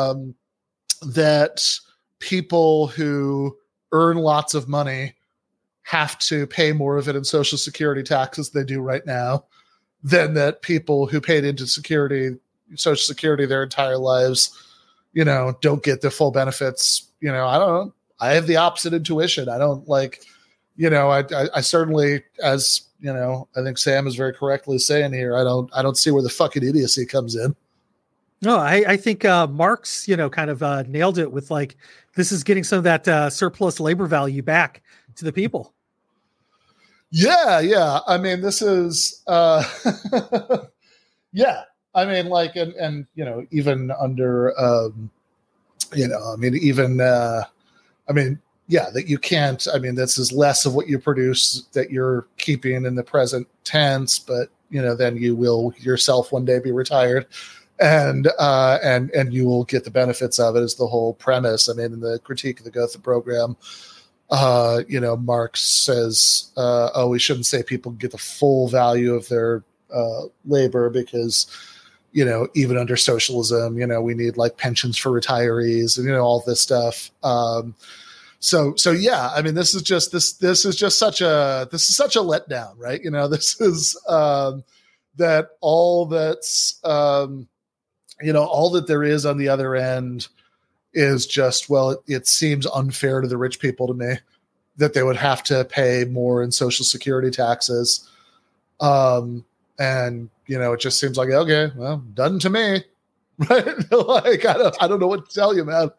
A: that people who earn lots of money have to pay more of it in Social Security taxes than they do right now, than that people who paid into Social Security their entire lives, don't get the full benefits. I don't know. I have the opposite intuition. I don't like, I certainly, as I think Sam is very correctly saying here, I don't see where the fucking idiocy comes in.
B: No, I think Marx, kind of nailed it with like, this is getting some of that surplus labor value back to the people.
A: Yeah. I mean, this is, yeah. I mean, like, and even under, yeah, that you can't, this is less of what you produce that you're keeping in the present tense, but, then you will yourself one day be retired and you will get the benefits of it is the whole premise. I mean, in the Critique of the Gotha Program, Marx says, we shouldn't say people get the full value of their labor because, even under socialism, we need like pensions for retirees and, all this stuff. So yeah, I mean, this is just such a letdown, right? This is that all that's all that there is on the other end is just, well, it seems unfair to the rich people to me that they would have to pay more in Social Security taxes. And it just seems like, okay, well, done to me, right? Like, I don't know what to tell you, man.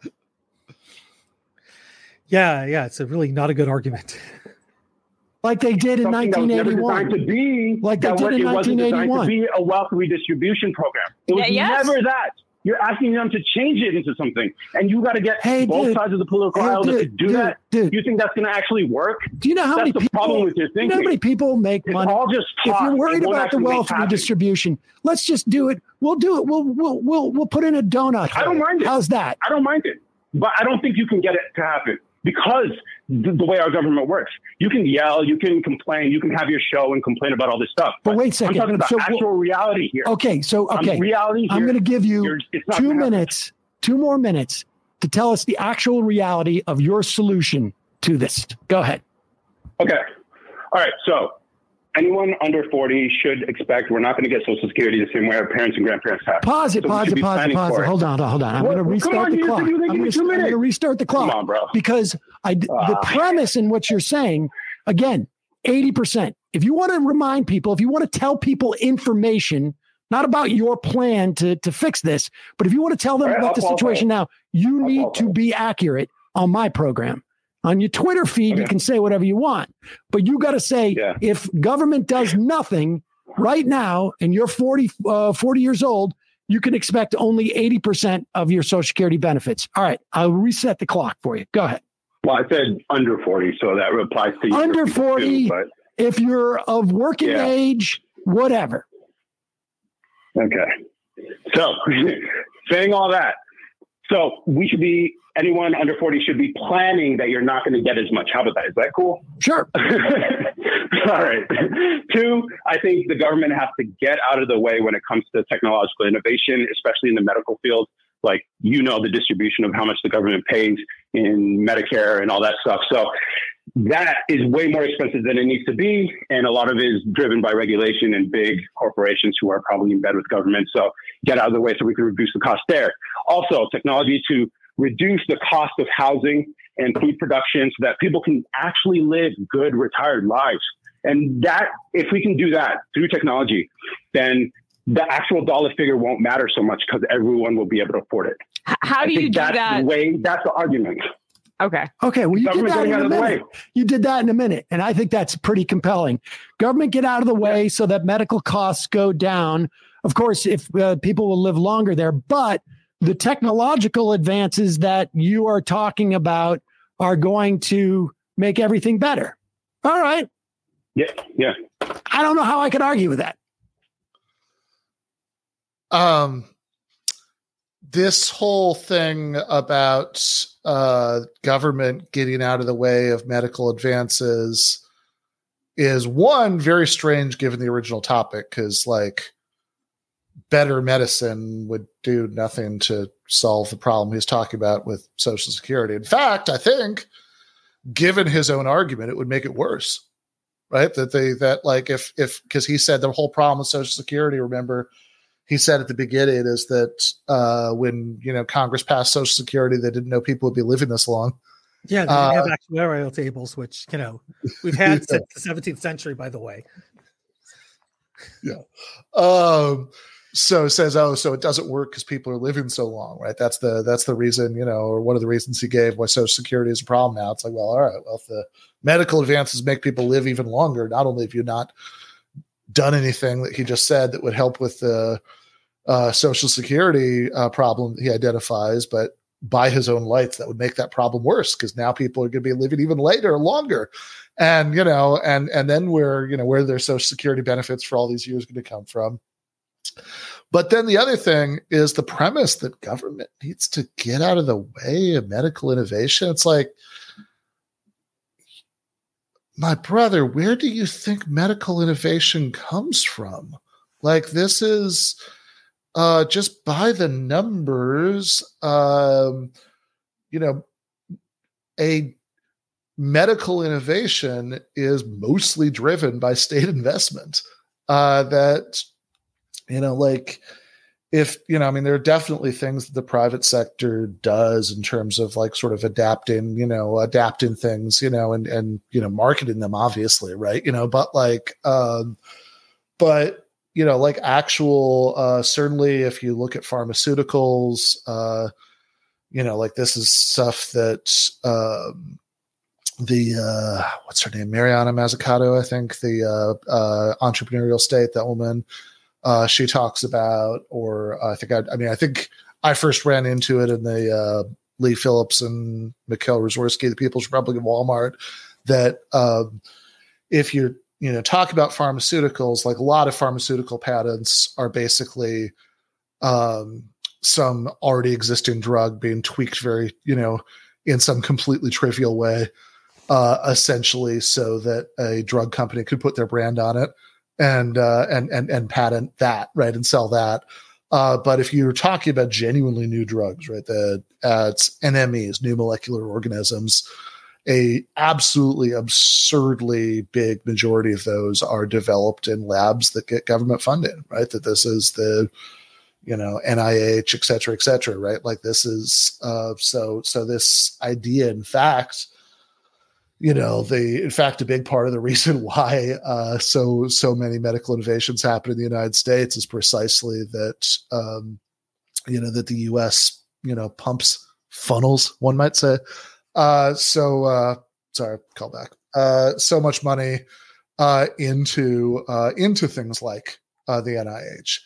B: Yeah, it's a really not a good argument.
C: Like they did in 1981.
D: Like they did in 1981. It wasn't designed to be a wealth redistribution program. It was never that. You're asking them to change it into something, and you got to get both sides of the political aisle to do that. Do you think that's going to actually work?
C: Do you know how many people?
D: Problem with your thinking.
C: You know how many people make money?
D: All just talk.
C: If you're worried about the wealth redistribution, let's just do it. We'll do it. We'll put in a donut.
D: I don't mind it.
C: How's that?
D: I don't mind it, but I don't think you can get it to happen. Because the way our government works, you can yell, you can complain, you can have your show and complain about all this stuff.
C: But wait a second.
D: I'm talking about actual reality here.
C: Okay.
D: Reality here.
C: I'm going to give you 2 minutes, 2 more minutes to tell us the actual reality of your solution to this. Go ahead.
D: Okay. All right. So anyone under 40 should expect we're not going to get Social Security the same way our parents and grandparents have.
C: Pause it. Hold on. I'm going to restart the clock. I'm going to restart the clock.
D: Come on, bro.
C: Because the premise in what you're saying, again, 80%. if you want to remind people, if you want to tell people information, not about your plan to fix this, but if you want to tell them about the situation now, you need to be accurate on my program. On your Twitter feed, you can say whatever you want, but you got to say, if government does nothing right now and you're 40 years old, you can expect only 80% of your Social Security benefits. All right, I'll reset the clock for you. Go ahead.
D: Well, I said under 40, so that applies to you.
C: Under 40, too, if you're of working age, whatever.
D: Okay. So saying all that, so anyone under 40 should be planning that you're not going to get as much. How about that? Is that cool?
C: Sure.
D: All right. 2, I think the government has to get out of the way when it comes to technological innovation, especially in the medical field. Like, the distribution of how much the government pays in Medicare and all that stuff. So that is way more expensive than it needs to be. And a lot of it is driven by regulation and big corporations who are probably in bed with government. So get out of the way so we can reduce the cost there. Also, technology to reduce the cost of housing and food production so that people can actually live good retired lives. And that, if we can do that through technology, then the actual dollar figure won't matter so much because everyone will be able to afford it.
F: How do you do that?
D: That's the argument.
F: Okay.
C: Well, you did that in a minute. You did that in a minute. And I think that's pretty compelling. Government get out of the way so that medical costs go down. Of course, if people will live longer there, but the technological advances that you are talking about are going to make everything better. All right.
D: Yeah.
C: I don't know how I could argue with that.
A: This whole thing about government getting out of the way of medical advances is, one, very strange given the original topic, because like better medicine would do nothing to solve the problem he's talking about with Social Security. In fact, I think, given his own argument, it would make it worse, right? Because he said the whole problem with Social Security, remember, he said at the beginning is that when Congress passed Social Security, they didn't know people would be living this long.
B: Yeah, they didn't have actuarial tables, which we've had since the 17th century, by the way.
A: Yeah. So it says, so it doesn't work because people are living so long, right? That's the reason, or one of the reasons he gave why Social Security is a problem now. It's like, well, all right, well, if the medical advances make people live even longer, not only have you not done anything that he just said that would help with the Social Security problem that he identifies, but by his own lights, that would make that problem worse because now people are going to be living even longer. And, and then where their Social Security benefits for all these years going to come from. But then the other thing is the premise that government needs to get out of the way of medical innovation. It's like, my brother, where do you think medical innovation comes from? Like, this is just by the numbers, a medical innovation is mostly driven by state investment. There are definitely things that the private sector does in terms of like sort of adapting things, and marketing them, obviously. Right. Certainly if you look at pharmaceuticals, this is stuff that, what's her name? Mariana Mazzucato, I think, the entrepreneurial state, that woman, she talks about, or I think I first ran into it in the Lee Phillips and Mikhail Rozworski, the People's Republic of Walmart, that if you talk about pharmaceuticals, like a lot of pharmaceutical patents are basically some already existing drug being tweaked very, in some completely trivial way, essentially so that a drug company could put their brand on it and patent that, right, and sell that. But if you're talking about genuinely new drugs, right, it's NMEs, new molecular organisms, a absolutely absurdly big majority of those are developed in labs that get government funding, right? That this is the, NIH, et cetera, right? Like this is, so this idea, in fact, in fact, a big part of the reason why so many medical innovations happen in the United States is precisely that, that the U.S., funnels, one might say. Sorry, call back. So much money into things like the NIH.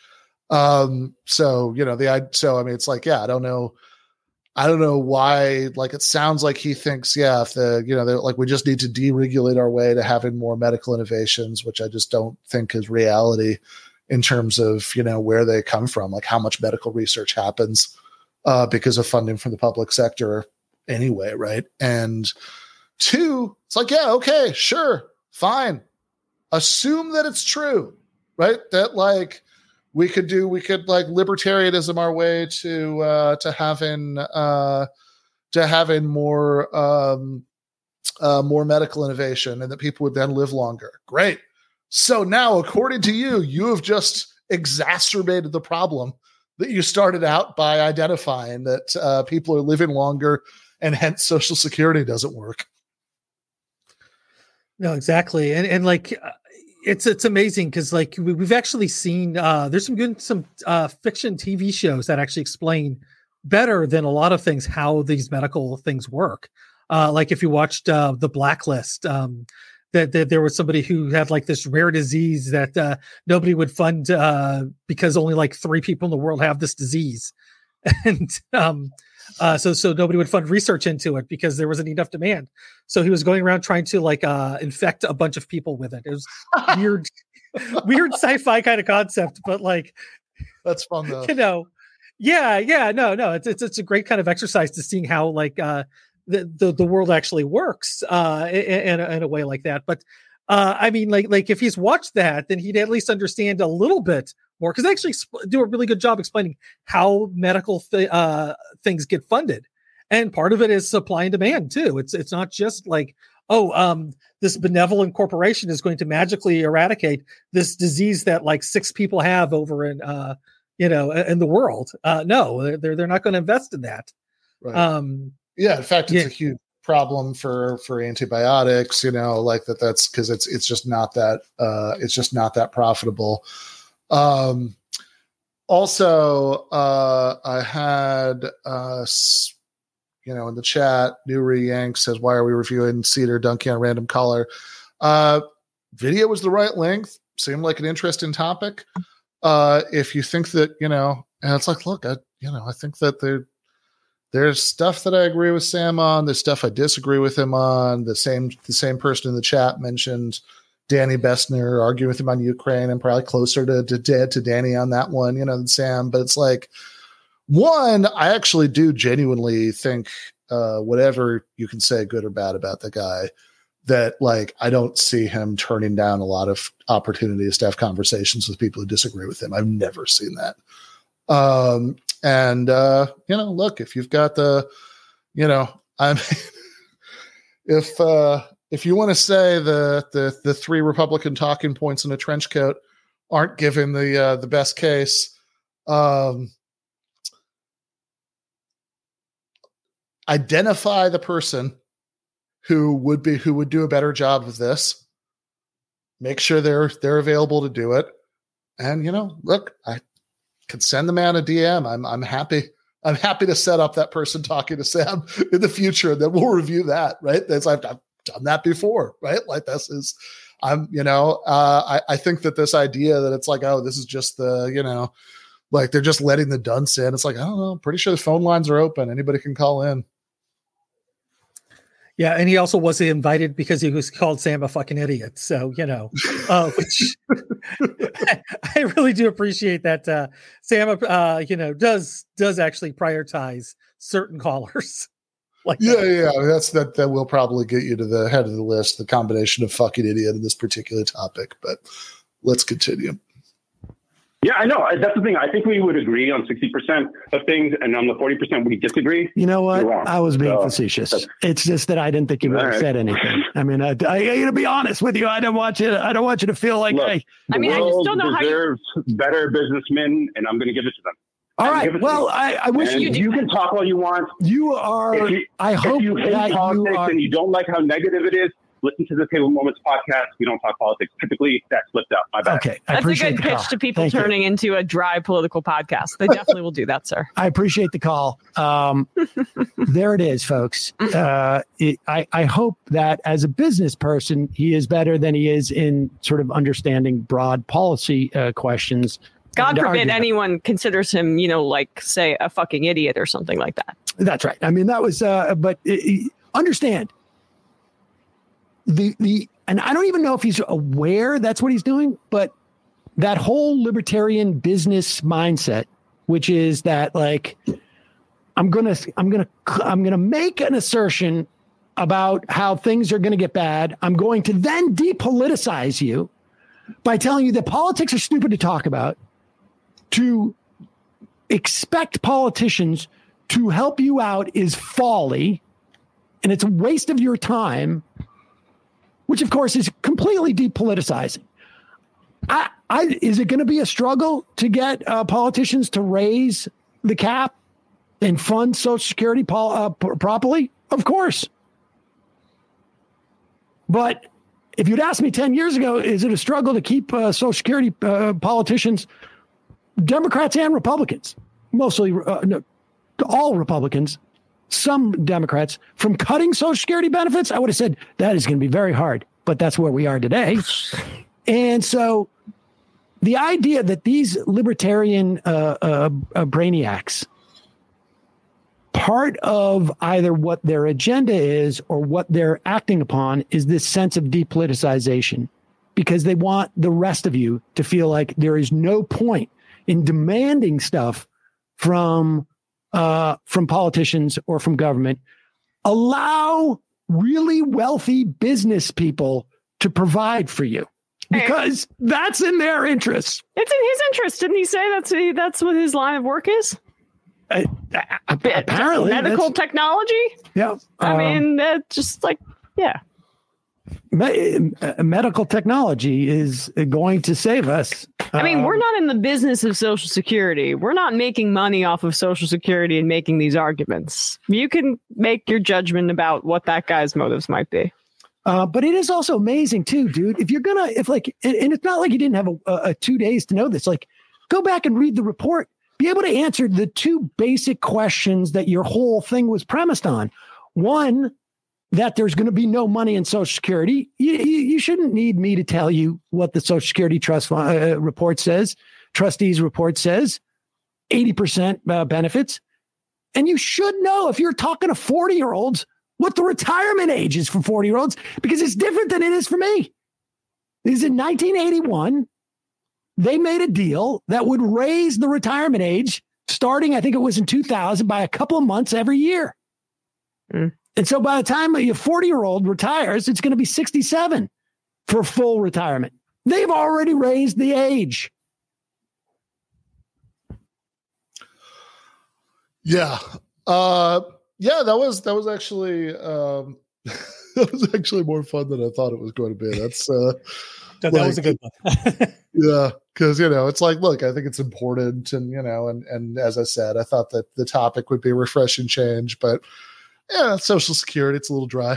A: It's like, I don't know why, like, it sounds like he thinks, if we just need to deregulate our way to having more medical innovations, which I just don't think is reality in terms of, where they come from, like how much medical research happens because of funding from the public sector anyway. Right. And two, it's like, okay, sure, fine. Assume that it's true, right? That like, we could like libertarianism our way to having more medical innovation, and that people would then live longer. Great. So now, according to you, you have just exacerbated the problem that you started out by identifying, that people are living longer, and hence Social Security doesn't work.
B: No, exactly, and like. It's amazing because like we've actually seen there's some fiction TV shows that actually explain better than a lot of things how these medical things work. Like if you watched The Blacklist, that there was somebody who had like this rare disease that nobody would fund because only like 3 people in the world have this disease, and so nobody would fund research into it because there wasn't enough demand. So he was going around trying to like infect a bunch of people with it. It was weird sci-fi kind of concept, but like
A: that's fun though.
B: No, it's a great kind of exercise to seeing how like the world actually works in a way like that. But I mean, like if he's watched that, then he'd at least understand a little bit more, because they actually do a really good job explaining how medical things get funded, and part of it is supply and demand too. It's not just like, this benevolent corporation is going to magically eradicate this disease that like 6 people have over in in the world. No, they're not going to invest in that.
A: Right. In fact, it's a huge problem for antibiotics. Like that's because it's just not that profitable. Also, I had, in the chat, Nuri Yank says, why are we reviewing Cedar dunking on random caller? Video was the right length. Seemed like an interesting topic. If you think that, and it's like, look, I think that there's stuff that I agree with Sam on. There's stuff I disagree with him on. The same person in the chat mentioned Danny Bessner, arguing with him on Ukraine, and probably closer to Danny on that one, than Sam. But it's like, one, I actually do genuinely think whatever you can say good or bad about the guy, that like I don't see him turning down a lot of opportunities to have conversations with people who disagree with him. I've never seen that. Look, if you've got if you want to say the 3 Republican talking points in a trench coat aren't given the best case, identify the person who would do a better job of this. Make sure they're available to do it. And look, I can send the man a DM. I'm happy to set up that person talking to Sam in the future, and then we'll review that. Right? I've done that before, right? Like I think that this idea that it's like, this is just like they're just letting the dunce in. It's like, I don't know. I'm pretty sure the phone lines are open. Anybody can call in.
B: Yeah, and he also was invited because he was called Sam a fucking idiot. So, which I really do appreciate that Sam, does actually prioritize certain callers. Like
A: that will probably get you to the head of the list, the combination of fucking idiot in this particular topic. But let's continue.
D: Yeah, I know. That's the thing. I think we would agree on 60% of things, and on the 40% we disagree.
C: You know what? I was being facetious. It's just that I didn't think you really said anything. I mean, I to be honest with you, I don't want you to feel like,
D: look,
C: hey.
D: I just don't know how deserves better businessmen, and I'm going to give it to them.
C: All right. Well, I wish
D: you can talk all you want.
C: You are. I hope
D: if you hate
C: that
D: politics
C: you are,
D: and you don't like how negative it is, listen to the Table Moments podcast. We don't talk politics. Typically, that slipped out. My bad.
C: Okay.
F: That's a good pitch to people turning into a dry political podcast. They definitely will do that, sir.
C: I appreciate the call. There it is, folks. I hope that as a business person, he is better than he is in sort of understanding broad policy questions.
F: God forbid anyone considers him, like, say, a fucking idiot or something like that.
C: That's right. I mean, that was, but understand. And I don't even know if he's aware that's what he's doing, but that whole libertarian business mindset, which is that, like, I'm gonna make an assertion about how things are going to get bad. I'm going to then depoliticize you by telling you that politics are stupid to talk about, to expect politicians to help you out is folly, and it's a waste of your time, which, of course, is completely depoliticizing. Is it going to be a struggle to get politicians to raise the cap and fund Social Security properly? Of course. But if you'd asked me 10 years ago, is it a struggle to keep Social Security politicians, Democrats and Republicans, mostly all Republicans, some Democrats, from cutting Social Security benefits, I would have said that is going to be very hard, but that's where we are today. And so the idea that these libertarian brainiacs, part of either what their agenda is or what they're acting upon is this sense of depoliticization, because they want the rest of you to feel like there is no point in demanding stuff from politicians or from government. Allow really wealthy business people to provide for you, because that's in their interest.
F: It's in his interest. Didn't he say that's what his line of work is?
C: Apparently,
F: medical technology.
C: Yeah,
F: I mean, just like, yeah.
C: Medical technology is going to save us.
F: I mean, we're not in the business of Social Security. We're not making money off of Social Security and making these arguments. You can make your judgment about what that guy's motives might be.
C: But it is also amazing too, dude. If it's not like you didn't have a 2 days to know this, like, go back and read the report, be able to answer the two basic questions that your whole thing was premised on. One, that there's going to be no money in Social Security. You shouldn't need me to tell you what the Social Security Trust report says. Trustees report says 80% benefits. And you should know, if you're talking to 40-year-olds, what the retirement age is for 40-year-olds, because it's different than it is for me. This is in 1981. They made a deal that would raise the retirement age starting, I think it was in 2000, by a couple of months every year. Mm. And so by the time a 40-year-old retires, it's going to be 67 for full retirement. They've already raised the age.
A: Yeah. That was actually that was actually more fun than I thought it was going to be. That
B: was a good one.
A: Yeah, because it's like, look, I think it's important, and as I said, I thought that the topic would be a refreshing change, but yeah, Social Security, it's a little dry,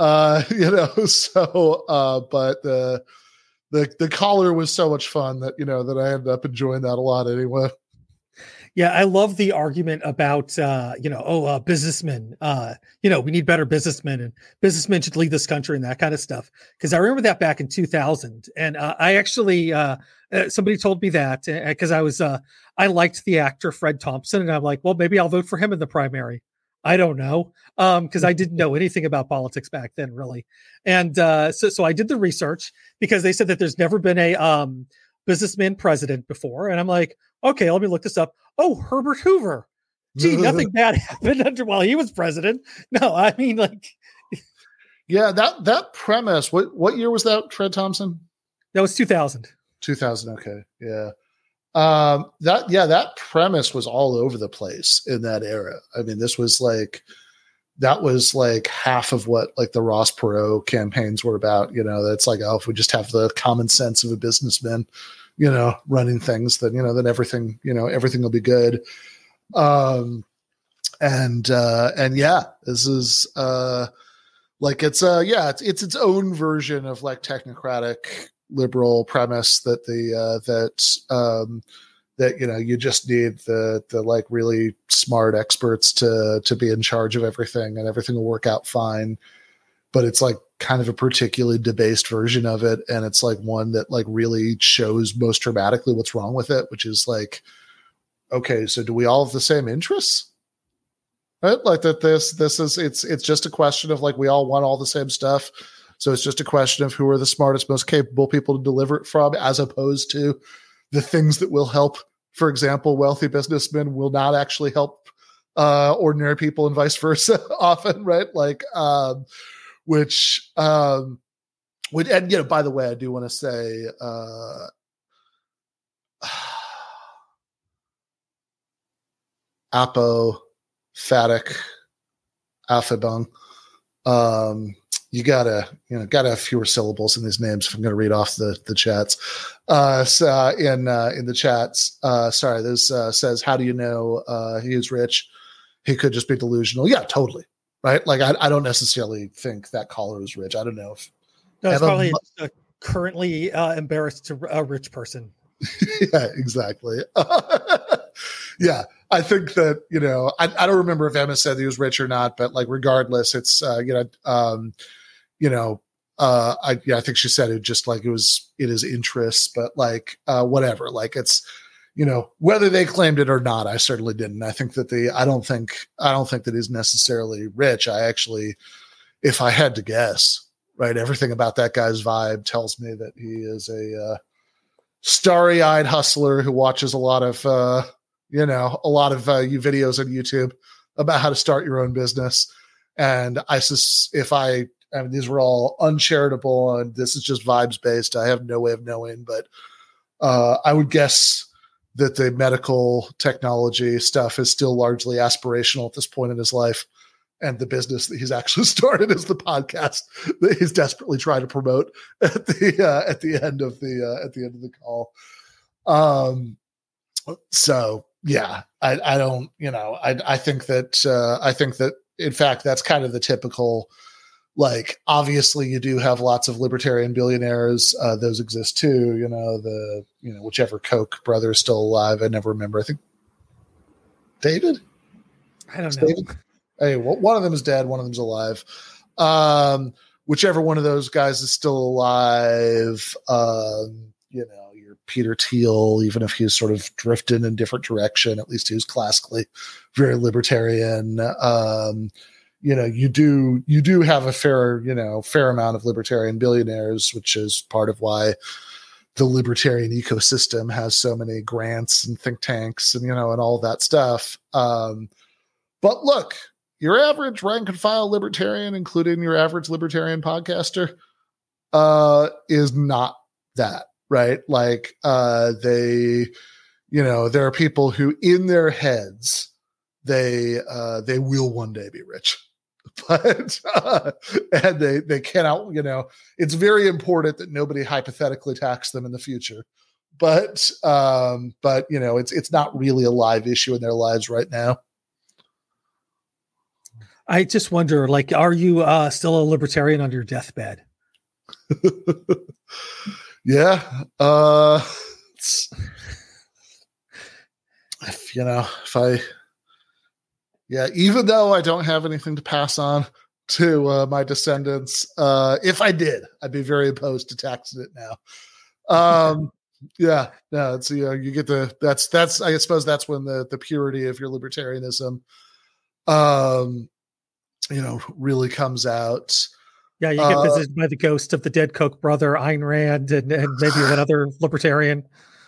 A: So, but the caller was so much fun that that I ended up enjoying that a lot anyway.
B: Yeah, I love the argument about businessmen. We need better businessmen, and businessmen should lead this country and that kind of stuff. Because I remember that back in 2000, and I actually somebody told me that because I liked the actor Fred Thompson, and I'm like, well, maybe I'll vote for him in the primary. I don't know, because I didn't know anything about politics back then, really. And so I did the research, because they said that there's never been a businessman president before, and I'm like, okay, let me look this up. Oh, Herbert Hoover. Gee, nothing bad happened while he was president. No, I mean, like,
A: yeah, that premise. What year was that, Fred Thompson?
B: That was 2000. 2000.
A: Okay, yeah. That premise was all over the place in that era. I mean, that was like half of what like the Ross Perot campaigns were about. That's like, oh, if we just have the common sense of a businessman, running things, then everything will be good. And yeah, this is it's its own version of like technocratic liberal premise that you just need the like really smart experts to be in charge of everything, and everything will work out fine. But it's like kind of a particularly debased version of it, and it's like one that like really shows most dramatically what's wrong with it, which is like, okay, so do we all have the same interests? Right? Like that it's just a question of like, we all want all the same stuff. So it's just a question of who are the smartest, most capable people to deliver it from, as opposed to the things that will help. For example, wealthy businessmen will not actually help ordinary people, and vice versa often. Right. Like, and by the way, I do want to say, apophatic Afibung. You gotta have fewer syllables in these names if I'm going to read off the chats. So in the chats, sorry, this says, how do you know he is rich? He could just be delusional. Yeah, totally. Right. Like I don't necessarily think that caller is rich. I don't know if
B: it's probably currently embarrassed to a rich person.
A: Yeah, exactly. Yeah. I think that, I don't remember if Emma said he was rich or not, but like, regardless, it's, I think she said it just like it was in his interests, but like, whatever, like it's, whether they claimed it or not, I certainly didn't. I think that I don't think that he's necessarily rich. I actually, if I had to guess, right, everything about that guy's vibe tells me that he is a starry-eyed hustler who watches a lot of videos on YouTube about how to start your own business. And these were all uncharitable, and this is just vibes based. I have no way of knowing, but I would guess that the medical technology stuff is still largely aspirational at this point in his life. And the business that he's actually started is the podcast that he's desperately trying to promote at the end of the call. So yeah, I don't, I think that in fact, that's kind of the typical, like, obviously you do have lots of libertarian billionaires. Those exist too, whichever Koch brother is still alive. I never remember. I think David.
B: I don't know.
A: David? Hey, one of them is dead. One of them's alive. Whichever one of those guys is still alive, you're Peter Thiel, even if he's sort of drifted in a different direction, at least he was classically very libertarian. You do have a fair amount of libertarian billionaires, which is part of why the libertarian ecosystem has so many grants and think tanks and, and all that stuff. But look, your average rank and file libertarian, including your average libertarian podcaster, is not that, right? Like, there are people who in their heads, they will one day be rich, but, and they cannot, it's very important that nobody hypothetically tax them in the future, but it's not really a live issue in their lives right now.
B: I just wonder, like, are you still a libertarian on your deathbed?
A: Yeah. Even though I don't have anything to pass on to my descendants, if I did, I'd be very opposed to taxing it now. Yeah, no, it's, you get that's I suppose that's when the purity of your libertarianism, really comes out.
B: Yeah, you get visited by the ghost of the dead Koch brother, Ayn Rand, and maybe one other libertarian.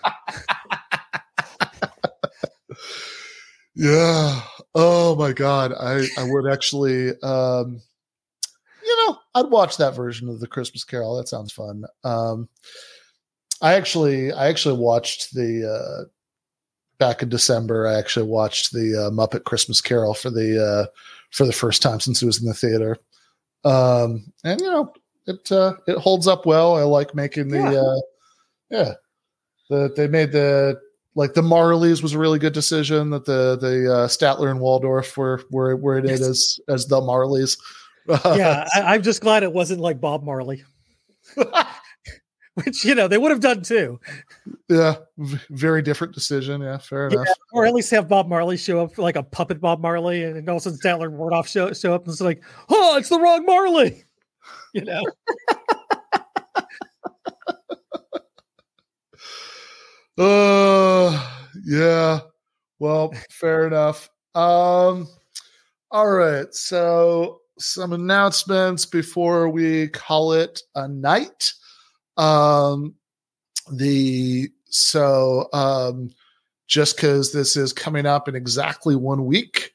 A: Yeah. Oh my God. I would actually, I'd watch that version of the Christmas Carol. That sounds fun. I actually watched back in December, I actually watched the Muppet Christmas Carol for the first time since it was in the theater. And it holds up well. I like making the They made the Marleys was a really good decision. That the Statler and Waldorf were in it as the Marleys.
B: Yeah, I'm just glad it wasn't like Bob Marley, which they would have done too.
A: Yeah, very different decision. Yeah, fair enough.
B: Or at least have Bob Marley show up like a puppet Bob Marley, and also Statler and Waldorf show up, and it's like, oh, it's the wrong Marley.
A: Yeah. Well, fair enough. All right. So some announcements before we call it a night. Just because this is coming up in exactly 1 week.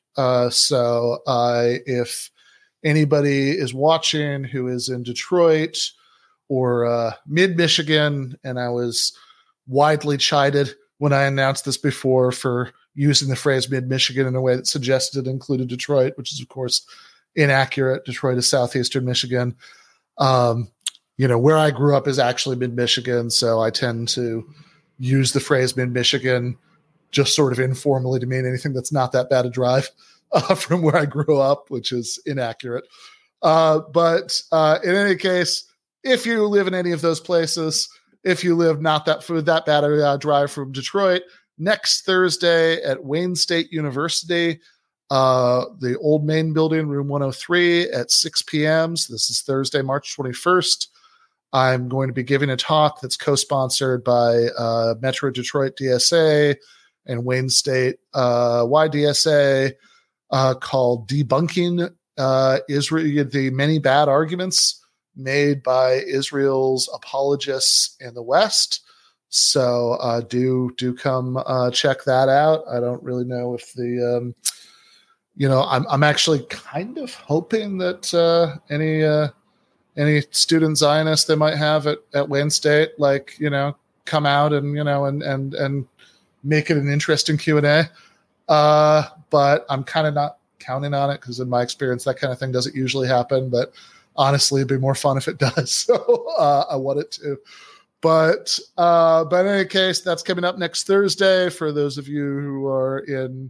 A: If anybody is watching who is in Detroit or mid-Michigan, and I was widely chided when I announced this before for using the phrase mid-Michigan in a way that suggested it included Detroit, which is, of course, inaccurate. Detroit is southeastern Michigan. Where I grew up is actually mid-Michigan, so I tend to use the phrase mid-Michigan just sort of informally to mean anything that's not that bad a drive from where I grew up, which is inaccurate. But in any case, if you live in any of those places, if you live not that bad a drive from Detroit, next Thursday at Wayne State University, the old main building, room 103 at 6 p.m. So this is Thursday, March 21st. I'm going to be giving a talk that's co-sponsored by Metro Detroit DSA and Wayne State YDSA called Debunking Israel, the Many Bad Arguments Made by Israel's Apologists in the West. So do come check that out. I don't really know if I'm actually kind of hoping that any student Zionists they might have at Wayne State, come out and make it an interesting Q&A. But I'm kind of not counting on it because in my experience, that kind of thing doesn't usually happen. But honestly, it'd be more fun if it does. So I want it to. But in any case, that's coming up next Thursday for those of you who are in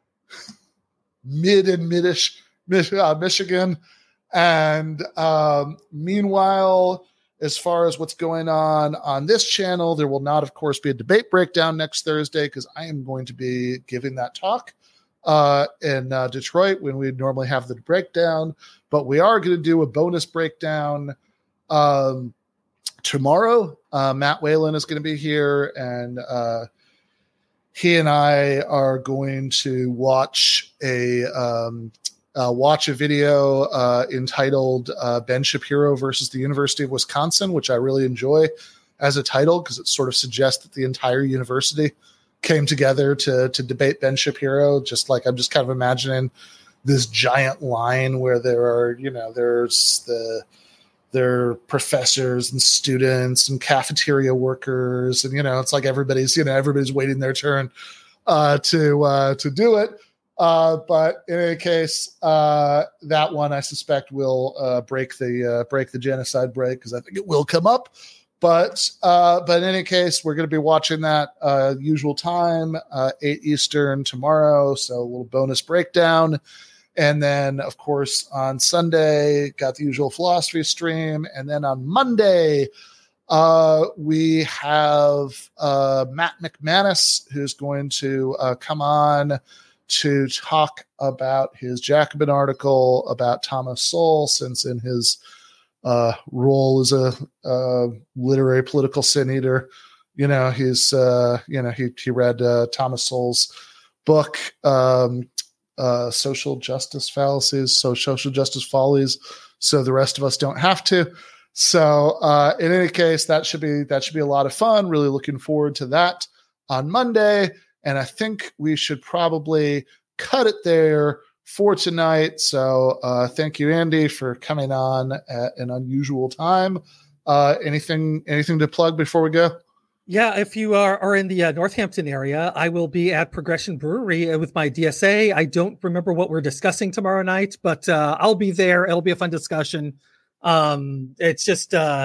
A: mid-ish Michigan. And meanwhile, as far as what's going on this channel, there will not, of course, be a debate breakdown next Thursday because I am going to be giving that talk in Detroit when we normally have the breakdown. But we are going to do a bonus breakdown tomorrow. Matt Whalen is going to be here, and he and I are going to watch a video entitled Ben Shapiro versus the University of Wisconsin, which I really enjoy as a title because it sort of suggests that the entire university came together to debate Ben Shapiro. Just like I'm just kind of imagining this giant line where there are, there's there are professors and students and cafeteria workers, and it's like everybody's waiting their turn to do it. But in any case, that one I suspect will break the genocide break because I think it will come up. But in any case, we're going to be watching that usual time, 8 Eastern tomorrow. So a little bonus breakdown. And then, of course, on Sunday, got the usual philosophy stream. And then on Monday, we have Matt McManus, who's going to come on to talk about his Jacobin article about Thomas Sowell, since in his role as a literary political sin eater, he's he read Thomas Sowell's book, Social Justice Fallacies, Social Justice Follies, so the rest of us don't have to. So in any case, that should be a lot of fun. Really looking forward to that on Monday. And I think we should probably cut it there for tonight. So thank you, Andy, for coming on at an unusual time. Anything to plug before we go?
B: Yeah, if you are in the Northampton area, I will be at Progression Brewery with my DSA. I don't remember what we're discussing tomorrow night, but I'll be there. It'll be a fun discussion. It's just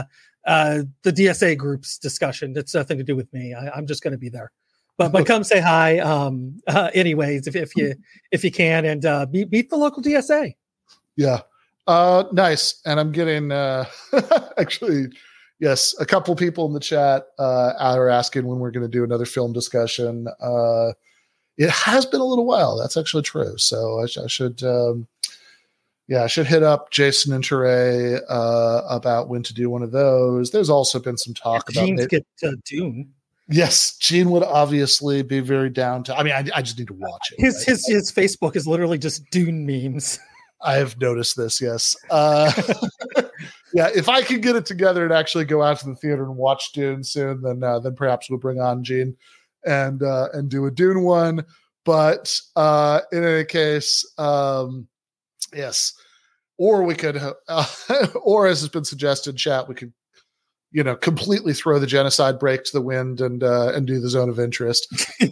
B: DSA group's discussion. It's nothing to do with me. I'm just going to be there. But come say hi. Anyways, if you can, and meet the local DSA.
A: Yeah. Nice. And I'm getting actually, yes, a couple people in the chat are asking when we're going to do another film discussion. It has been a little while. That's actually true. So I should, I should hit up Jason and Teray about when to do one of those. There's also been some talk about
B: Gene's get Dune.
A: Yes, Gene would obviously be very down to. I mean, I just need to watch it.
B: His Facebook is literally just Dune memes.
A: I have noticed this. Yes, yeah. If I can get it together and actually go out to the theater and watch Dune soon, then perhaps we'll bring on Gene and do a Dune one. But in any case, yes. Or we could, or as has been suggested, chat, we could, completely throw the genocide brake to the wind and do the zone of interest.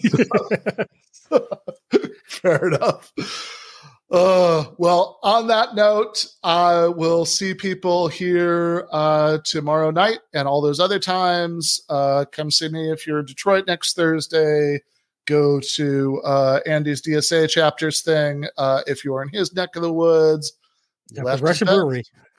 A: Fair enough. Well, on that note, I will see people here tomorrow night and all those other times. Come see me if you're in Detroit next Thursday. Go to Andy's DSA chapters thing if you're in his neck of the woods.
B: Yeah, Russian Brewery.